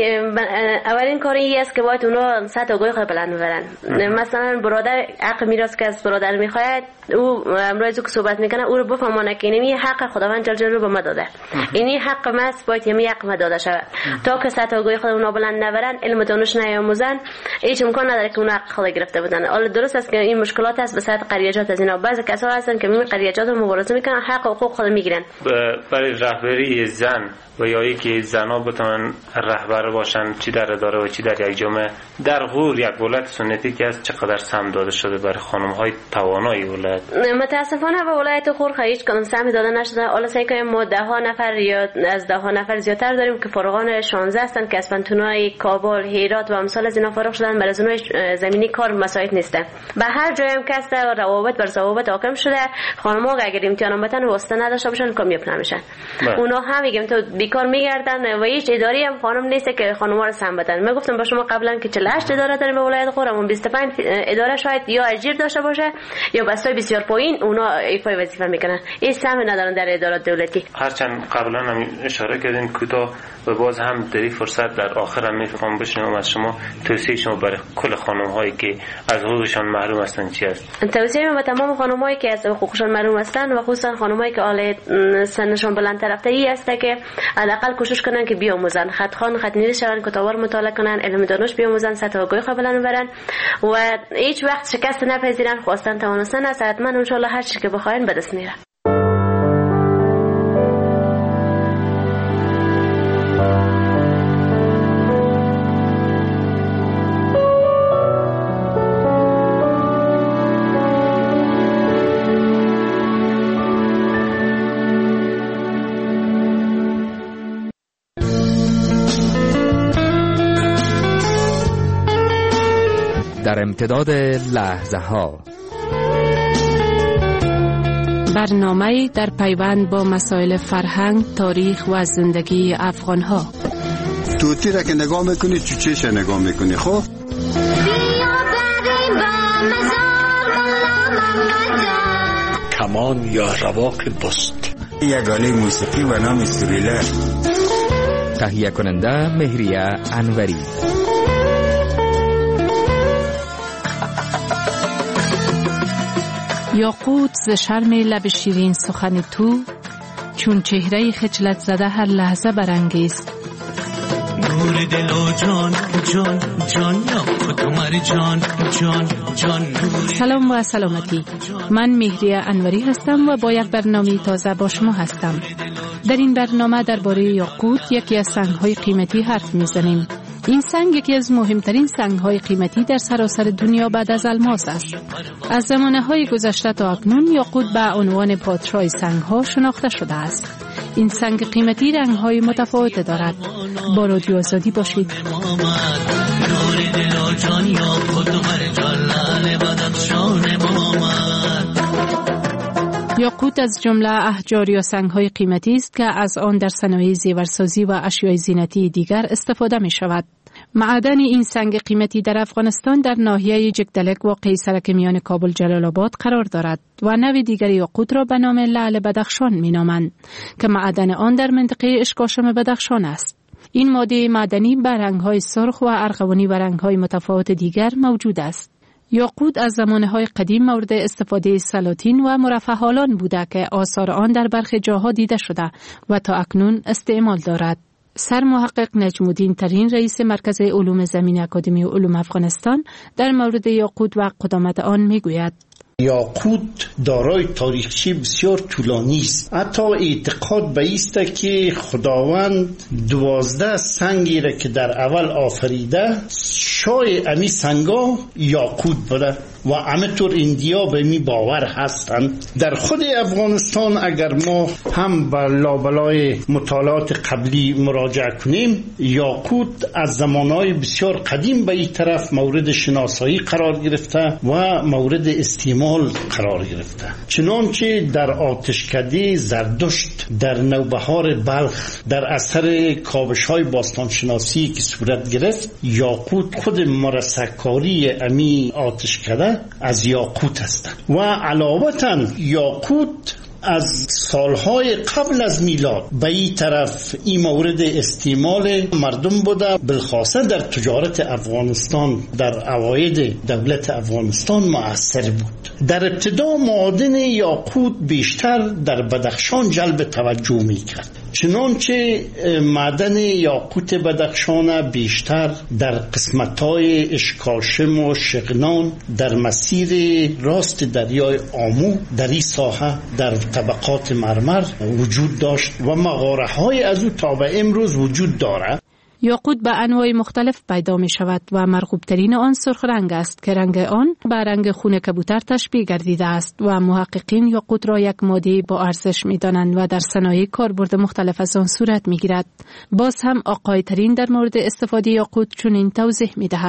اولین کاری است که باید اونا سطح گوی خود بلند ببرن. مثلا برادر حق میراث که از برادر میخواد او امروز که صحبت میکنه او رو بفهمونه که اینی حق خداوند جل جلاله به ما داده اینی حق ما است باید یمی حق ما داده شود تا که سطح گوی خود اونا بلند نبرن علم دانش نیاموزن هیچ امکان نداره که اونا حق خود گرفته بدن. حالا درست است که این مشکلات است به سطح قریجات از اینا بعضی کسا هستن که این قریجات رو مبارزه میکنن حق و حقوق خود میگیرن. برای رهبری زن و یا ای که زنها بتونن رهبر باشن چی در اداره و چی در یک جامعه در غور یک ولایت سنتی که از چقدر سهم داده شده برای خانم های توانای ولایت؟ متاسفانه به ولایت غور هیچ کدام سهم داده نشده. حالا سعی کنیم ما ده ها نفر یا از ده ها نفر زیاتر داریم که فارغان شانزده هستن که از پنتونای کابل هرات و امثال از اینا فارغ شدن برای زنای زمینی کار مساعد نیستن. به هر جایی هم که است روابط بر روابط حاکم شده خانم‌ها اگر امتحان بتن واسطه نداشته باشن کامیاب نمیشن. اونا هم میگم تو بیکار میگردن و هیچ اداری هم خانم نیست که خانم‌ها رو سم بدن. من گفتم با شما قبلا که چهل و هشت اداره داریم به ولایت خرم، بیست و پنج اداره شاید یا اجیر داشته باشه یا بستای بسیار پایین اونا ایفای وظیفه میکنن. این سهم ندارن در ادارات دولتی. هرچند قبلا هم اشاره کردین کوتاه و باز هم در این فرصت در آخر هم میخوام بشنوم از شما توصیه شما برای کل خانم‌هایی که از حقوقشان محروم هستند چی است؟ توصیه من تمام خانم‌هایی که از حقوقشان محروم هستند و خصوصا خانم‌هایی که حالا سنشون بلندتر رفته ای است که حداقل کوشش کنن که بیاموزن، خط خوان خط نیز شون، کتابا رو مطالعه کنن، علم دانش بیاموزن، سطح آگاهی خود بلند برن و هیچ وقت شکست نپذیرن. خواستن توانستن است حتما ان شاء الله هر چی که بخواین به دست میاره. در امتداد لحظه ها برنامه در پیوند با مسائل فرهنگ، تاریخ و زندگی افغان ها. توتی را که نگاه میکنی چو چش نگاه میکنی. خب کمان یا رواق بست، یگانه موسیقی و نام سوریلر. تهیه کننده مهریه انوری. یاقوت ز شرم لب شیرین سخن تو، چون چهره خجلت زده هر لحظه برانگیز. نور دل و جان جان جان یاقوت عمر جان جان جان. سلام و سلامتی. من مهریه انوری هستم و با یک برنامه تازه با شما هستم. در این برنامه درباره یاقوت، یکی از سنگ‌های قیمتی حرف می‌زنیم. این سنگ یکی از مهمترین سنگ‌های قیمتی در سراسر دنیا بعد از الماس است. از زمانه‌های گذشته تا اکنون یاقوت به عنوان پادشاه سنگ‌ها شناخته شده است. این سنگ قیمتی رنگ‌های متفاوت دارد. با رادیو آزادی باشید. یاقوت از جمله احجار یا سنگ‌های قیمتی است که از آن در صنایع زیورسازی و اشیاء زینتی دیگر استفاده می شود. معدن این سنگ قیمتی در افغانستان در ناحیه جگدلک واقع سرک میان کابل جلال آباد قرار دارد و نوع دیگر یاقوت را به نام لعل بدخشان می نامند که معدن آن در منطقه اشکاشم بدخشان است. این ماده معدنی به رنگ‌های سرخ و ارغوانی و رنگ‌های متفاوت دیگر موجود است. یاقوت از زمانه‌های قدیم مورد استفاده سلاطین و مرفه‌حالان بوده که آثار آن در برخی جاها دیده شده و تا اکنون استعمال دارد. سرمحقق نجم الدین ترین رئیس مرکز علوم زمین اکادمی علوم افغانستان در مورد یاقوت و قدامت آن میگوید: یاقوت دارای تاریخچه بسیار طولانی است. حتی اعتقاد به است که خداوند دوازده سنگی را که در اول آفریده شای امی سنگا یاقوت بوده و همینطور اندیا به می باور هستند. در خود افغانستان اگر ما هم به لابلای مطالعات قبلی مراجعه کنیم، یاقوت از زمانهای بسیار قدیم به این طرف مورد شناسایی قرار گرفته و مورد استعمال قرار گرفته. چنانچه در آتشکده زردشت در نوبهار بلخ در اثر کاوش‌های باستانشناسی که صورت گرفت، یاقوت خود مرصع‌کاری امی آتشکده از یاقوت هستند و علاوه‌اً یاقوت از سالهای قبل از میلاد به این طرف این مورد استعمال مردم بوده، بالخاصه در تجارت افغانستان در اواید دولت افغانستان مؤثر بود. در ابتدا معادن یاقوت بیشتر در بدخشان جلب توجه میکرد، چنانچه معدن یاقوت بدخشان بیشتر در قسمت‌های اشکاشم و شغنان در مسیر راست دریای آمو در این ساحه در طبقات مرمر وجود داشت و مغاره‌های از او تا به امروز وجود دارد. یاقوت به انواع مختلف پیدا می شود و مرغوب ترین آن سرخ رنگ است که رنگ آن به رنگ خون کبوتر تشبیه گردیده است و محققین یاقوت را یک ماده با ارزش می دانند و در صنایع کاربرد مختلف از آن صورت می گیرد. باز هم آقای ترین در مورد استفاده یاقوت چنین توضیح می دهد: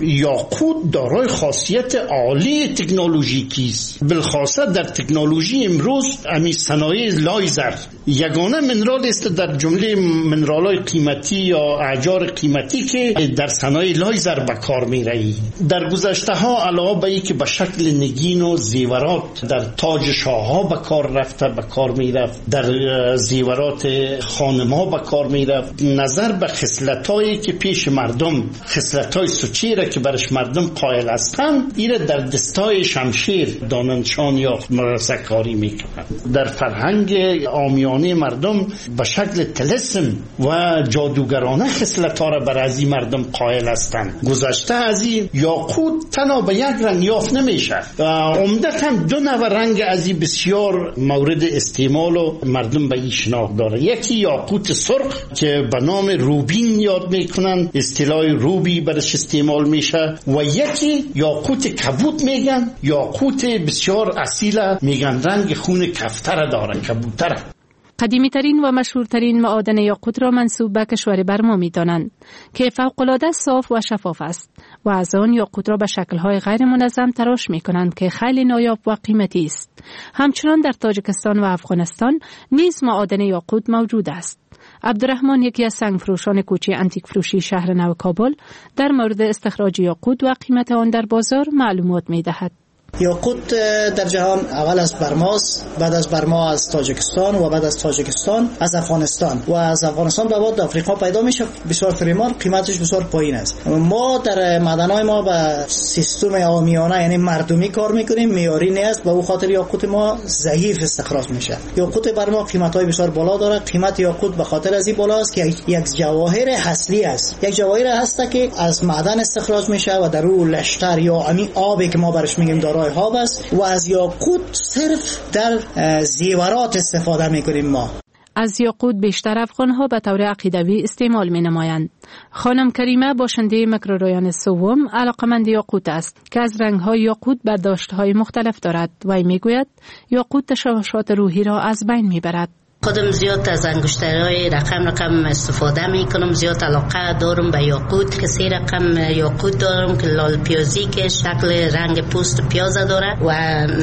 یاقوت دارای خاصیت عالی تکنولوژیکی است، بالخاصه در تکنولوژی امروز امی صنایع لایزر یگانه منرال است در جمله منرال‌های قیمتی یا احجار قیمتی که در صنایع لایزر به کار می‌رایی. در گذشته ها علاوه بر اینکه به شکل نگین و زیورات در تاج شاه‌ها به کار رفته به کار می‌رفت، در زیورات خانم‌ها به کار می‌رفت، نظر به خصلتایی که پیش مردم خصلتای سوچی را که برش مردم قائل هستند ایره در دستای شمشیر دانشان یا مرسکاری میکنند. در فرهنگ عامیانه مردم به شکل طلسم و جادوگرانه خصلت‌ها را بر ازی مردم قائل هستند. گذشته از این یاقوت تنها به یک رنگ یافت نمیشه، عمدتاً دو نوع رنگ ازی بسیار مورد استعمال و مردم به این شناخت داره. یکی یاقوت سرخ که به نام روبین یاد میکنن، اصطلاح روبی برش استعمال میشه، و یکی یاقوت کبوت میگن، یاقوت بسیار اصیله میگن، رنگ خون کفتر داره، کبوتره. قدیمی ترین و مشهورترین معادن یاقوت را منسوب به کشور برما می دانند که فوق‌العاده صاف و شفاف است و از آن یاقوت را به شکل‌های غیر منظم تراش می کنند که خیلی نایاب و قیمتی است. همچنان در تاجیکستان و افغانستان نیز معادن یاقوت موجود است. عبدالرحمن، یکی از سنگ فروشان کوچه انتیک فروشی شهر نو کابل، در مورد استخراج یاقوت و قیمت آن در بازار معلومات می دهد. یاقوت در جهان اول از برماست، بعد از برما از تاجیکستان و بعد از تاجیکستان از افغانستان و از افغانستان به بعد آفریقا پیدا میشه. بسیار فریمار، قیمتش بسیار پایین است. ما در معدن‌های ما به سیستم عامیانه یعنی مردمی کار میکنیم، معیاری نیست، به اون خاطر یاقوت ما ضعیف استخراج میشه. یاقوت برما قیمت‌های بسیار بالا داره. قیمت یاقوت به خاطر از این بالاست که یک جواهر اصلی است، یک جواهر هست که از معدن استخراج میشه و در اون لشتر یا همین آبی که ما برش میگیم دارای ها است و از یاقوت صرف در زیورات استفاده میکنیم. ما از یاقوت بیشتر افغان‌ها به طور عقیدوی استعمال می‌نمایند. خانم کریمه باشنده مکروریان سوم علاقمند یاقوت است که از رنگ‌های یاقوت برداشت‌های مختلف دارد و میگوید یاقوت تشوشات روحی را از بین میبرد. خودم زیاد از انگشترهای رقم رقم استفاده میکنم، زیاد علاقه دارم به یاقوت که سه رقم یاقوت دارم که لال پیازی که شکل رنگ پوست پیاز داره و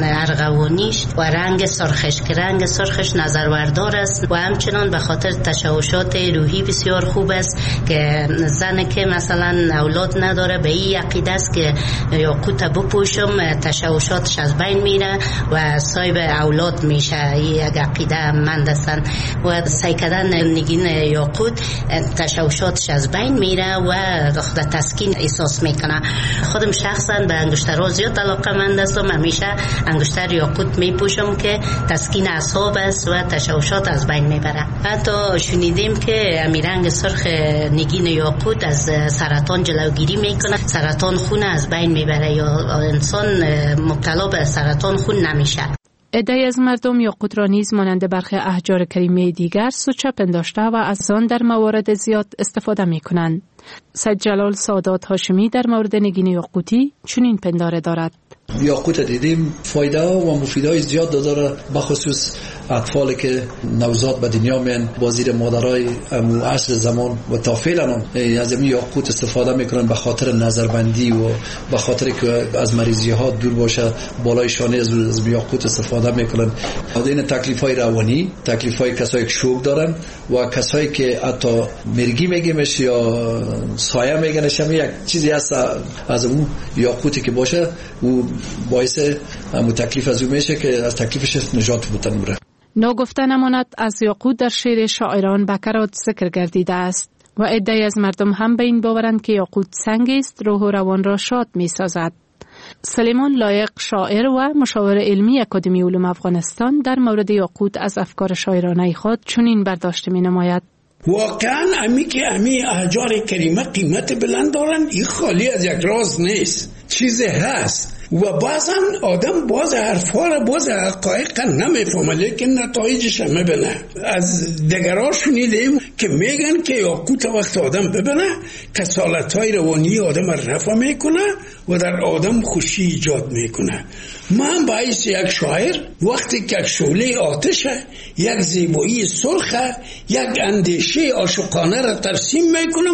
ارغوانیش و رنگ سرخش که رنگ سرخش نظروردار است و همچنان به خاطر تشوشات روحی بسیار خوب است که زنی که مثلا اولاد نداره به این عقیده است که یاقوت بپوشم تشوشاتش از بین میره و صاحب اولاد میشه. این عقیده مند است و سعی کردن نگین یاقوت تشوشاتش از بین میره و خود تسکین احساس میکنه. خودم شخصا به انگشترها زیاد علاقه‌مند هستم، همیشه انگشتر یاقوت میپوشم که تسکین اعصاب است و تشوشات از بین میبره. حتی شنیدیم که امی رنگ سرخ نگین یاقوت از سرطان جلوگیری میکنه، سرطان خون از بین میبره یا انسان مبتلا به سرطان خون نمیشه. عده‌ای از مردم یاقوت را نیز مانند برخی احجار کریمی دیگر سوچه پنداشته و از آن در موارد زیاد استفاده می کنند. سید جلال سادات هاشمی در مورد نگین یاقوتی چنین پنداره دارد. یاقوت دیدیم فایده و مفیدهای زیاد داره، بخصوص اطفالی که نوزاد به دنیا میان با زیر مادرای عصر زمان و تا فعلا از این یاقوت استفاده میکنن به خاطر نظربندی و به خاطر که از مریضی ها دور باشه بالای شانه از یاقوت استفاده میکنن. این تکلیف های روانی، تکلیف های کسایی که شوک دارن و کسایی که حتی مرگی میگیمش یا سایه میگنش، هم یک چیزی هست از اون یاقوتی که باشه و باعث همون تکلیف از اون میشه که از تکلیفش نجات بودن بره. ناگفته نماند از یاقوت در شعر شاعران بکرات ذکر گردیده است و عده‌ای از مردم هم به این باورند که یاقوت سنگ است روح و روان را شاد می سازد. سلیمان لایق، شاعر و مشاور علمی اکادمی علوم افغانستان، در مورد یاقوت از افکار شاعرانه خود چنین برداشت می نماید. واقعا امی که امی احجار کریمه قیمت بلند دارن، این خالی از یک راز نیست، چیزی هست و بعضا آدم باز حرفا را باز حقایق نمیفهمه لیکن نتایجش هم میبینه. از دیگرها شنیدیم که میگن که یاقوت وقت آدم ببینه کسالت‌های روانی آدم را رفع میکنه و در آدم خوشی ایجاد میکنه. من باعث یک شاعر وقتی که یک شعله آتشه، یک زیبایی سرخه، یک اندیشه عاشقانه را ترسیم میکنم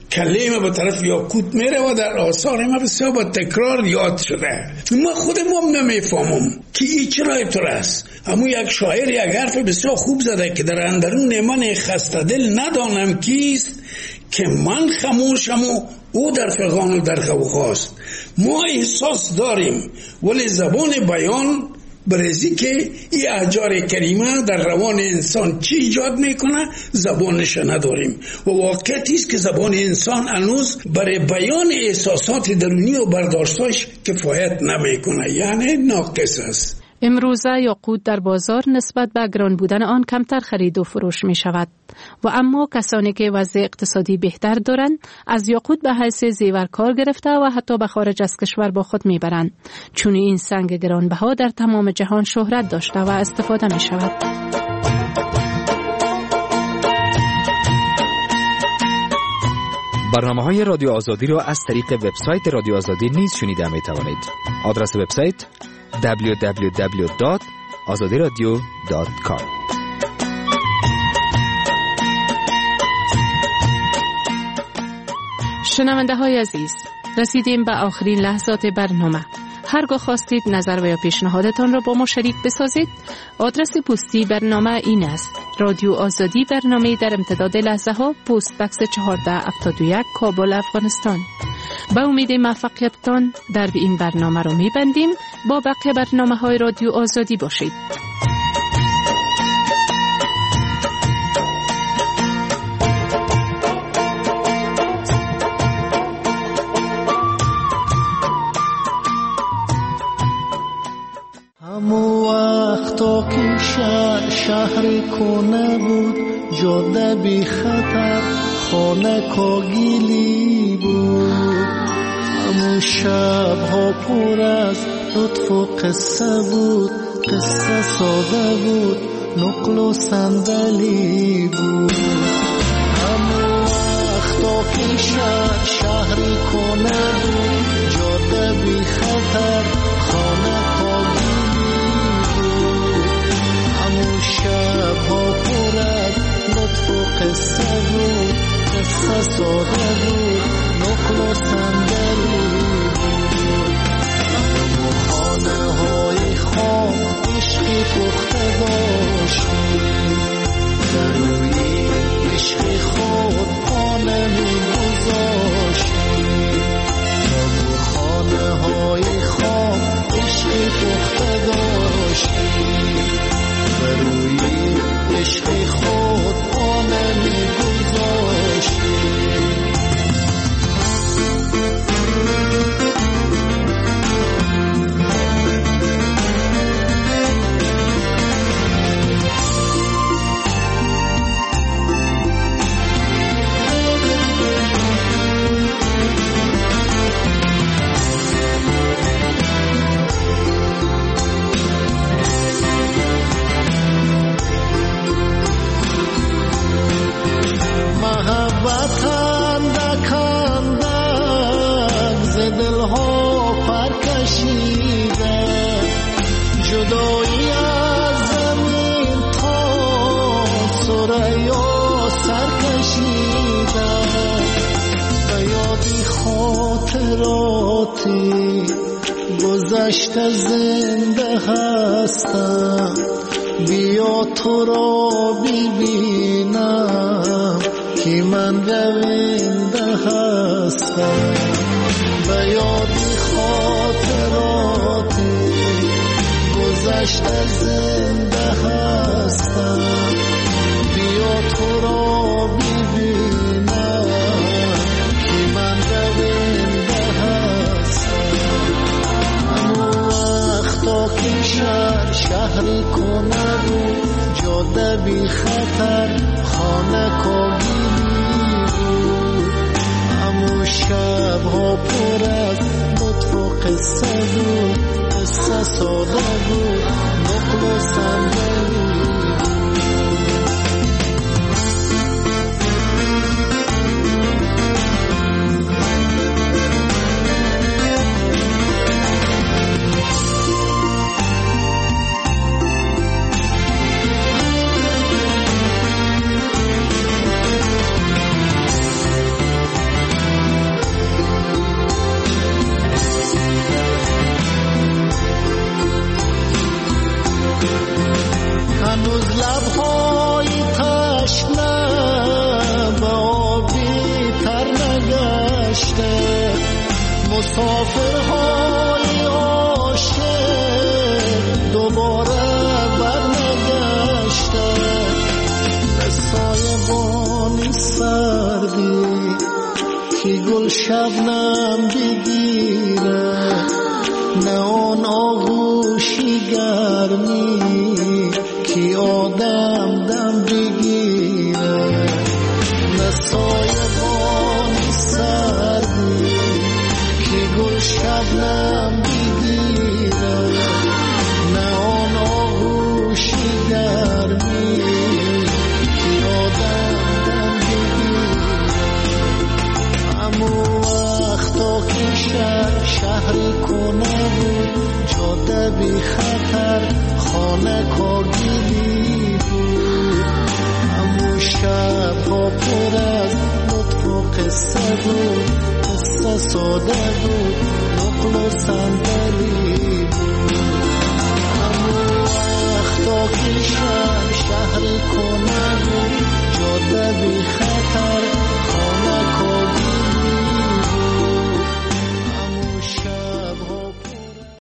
کله ما به طرف یاقوت میره و در آثار ما بسیار با تکرار یاد شده. ما خودم هم نمیفهمم که این چرا اینطور است. اما یک شاعر یک حرف بسیار خوب زده که در اندرون من خسته دل ندانم کیست، که من خموشم و او در فغان و در غوغاست. ما احساس داریم ولی زبان بیان برزی که این احجار کریمه در روان انسان چی ایجاد میکنه زبانش نداریم و واقعیت است که زبان انسان هنوز برای بیان احساسات درونی و برداشتاش کفایت نمیکنه، یعنی ناقص است. امروزه یاقوت در بازار نسبت به گران بودن آن کمتر خرید و فروش می شود و اما کسانی که وضع اقتصادی بهتر دارند از یاقوت به حیث زیور کار گرفته و حتی به خارج از کشور با خود می برند، چون این سنگ گرانبها در تمام جهان شهرت داشته و استفاده می شود. برنامه‌های رادیو آزادی را از طریق وبسایت رادیو آزادی نیز شنیده می توانید. آدرس وبسایت دبلیو دبلیو دبلیو دات آزادی رادیو دات کام. شنونده های عزیز، رسیدیم به آخرین لحظات برنامه. هرگاه خواستید نظر و یا پیشنهادتان را با ما شریک بسازید، آدرس پستی برنامه این است: رادیو آزادی، برنامه در امتداد لحظه ها، پست بکس چهارده هفتاد و یک، کابل، افغانستان. با امید موفقیتتان در این برنامه را می‌بندیم. با بقیه برنامه های رادیو آزادی باشید. همو وقتا که شهر شهر کنه بود، جاده بی خطر خانه کاگیلی بود. همو شب ها پر از لطف و قصه بود، قصه ساده بود، نقل و صندلی بود. همو وقتا که شهر شهر کنه بود، جاده بی خطر خانه شب‌ها پر از لطف و قصه بود، قصه ساده بود، نقل و صندلی بود. اما خانه های خام عشقی پخته داشتیم، در روی عشق خود پا نمی‌گذاشتیم. اما خانه های خام عشقی پخته داشتیم، روی عشق خود پا نمی‌گذاشتیم. گذشته زنده هستم، بیا تو را ببینم که من رونده هستم. به یادی خاطراتی گذشته زنده هستم، بیا تو را ببینم که من رونده هستم. اما وقتا که شهر شهری کنه بود، جاده بی خطر خانه کاگیلی بود. اما شبها پر از لطف و قصه بود، قصه ساده بود، نقل و صندلی لبهای تشنه به آبی تر نگشته، مسافرهای عاشق دوباره بر نگشته. به سایبانی سردی که گل شبنم بگیره، نه آن آغوشی گرمی که آدم دم بگیره. نه سایبانی سردی که گل شبنم بگیره، نه آن آغوشی گرمی که آدم دم بگیره. همون وقتا که شهر شهر کنه بود، جاده بی خطر خانه کاگیری بود. همون شب ها پر از لطف و قصه بود، قصه ساده بود، نقل و صندلی بود. همون وقتا که شهر شهر کنه بود، جاده بی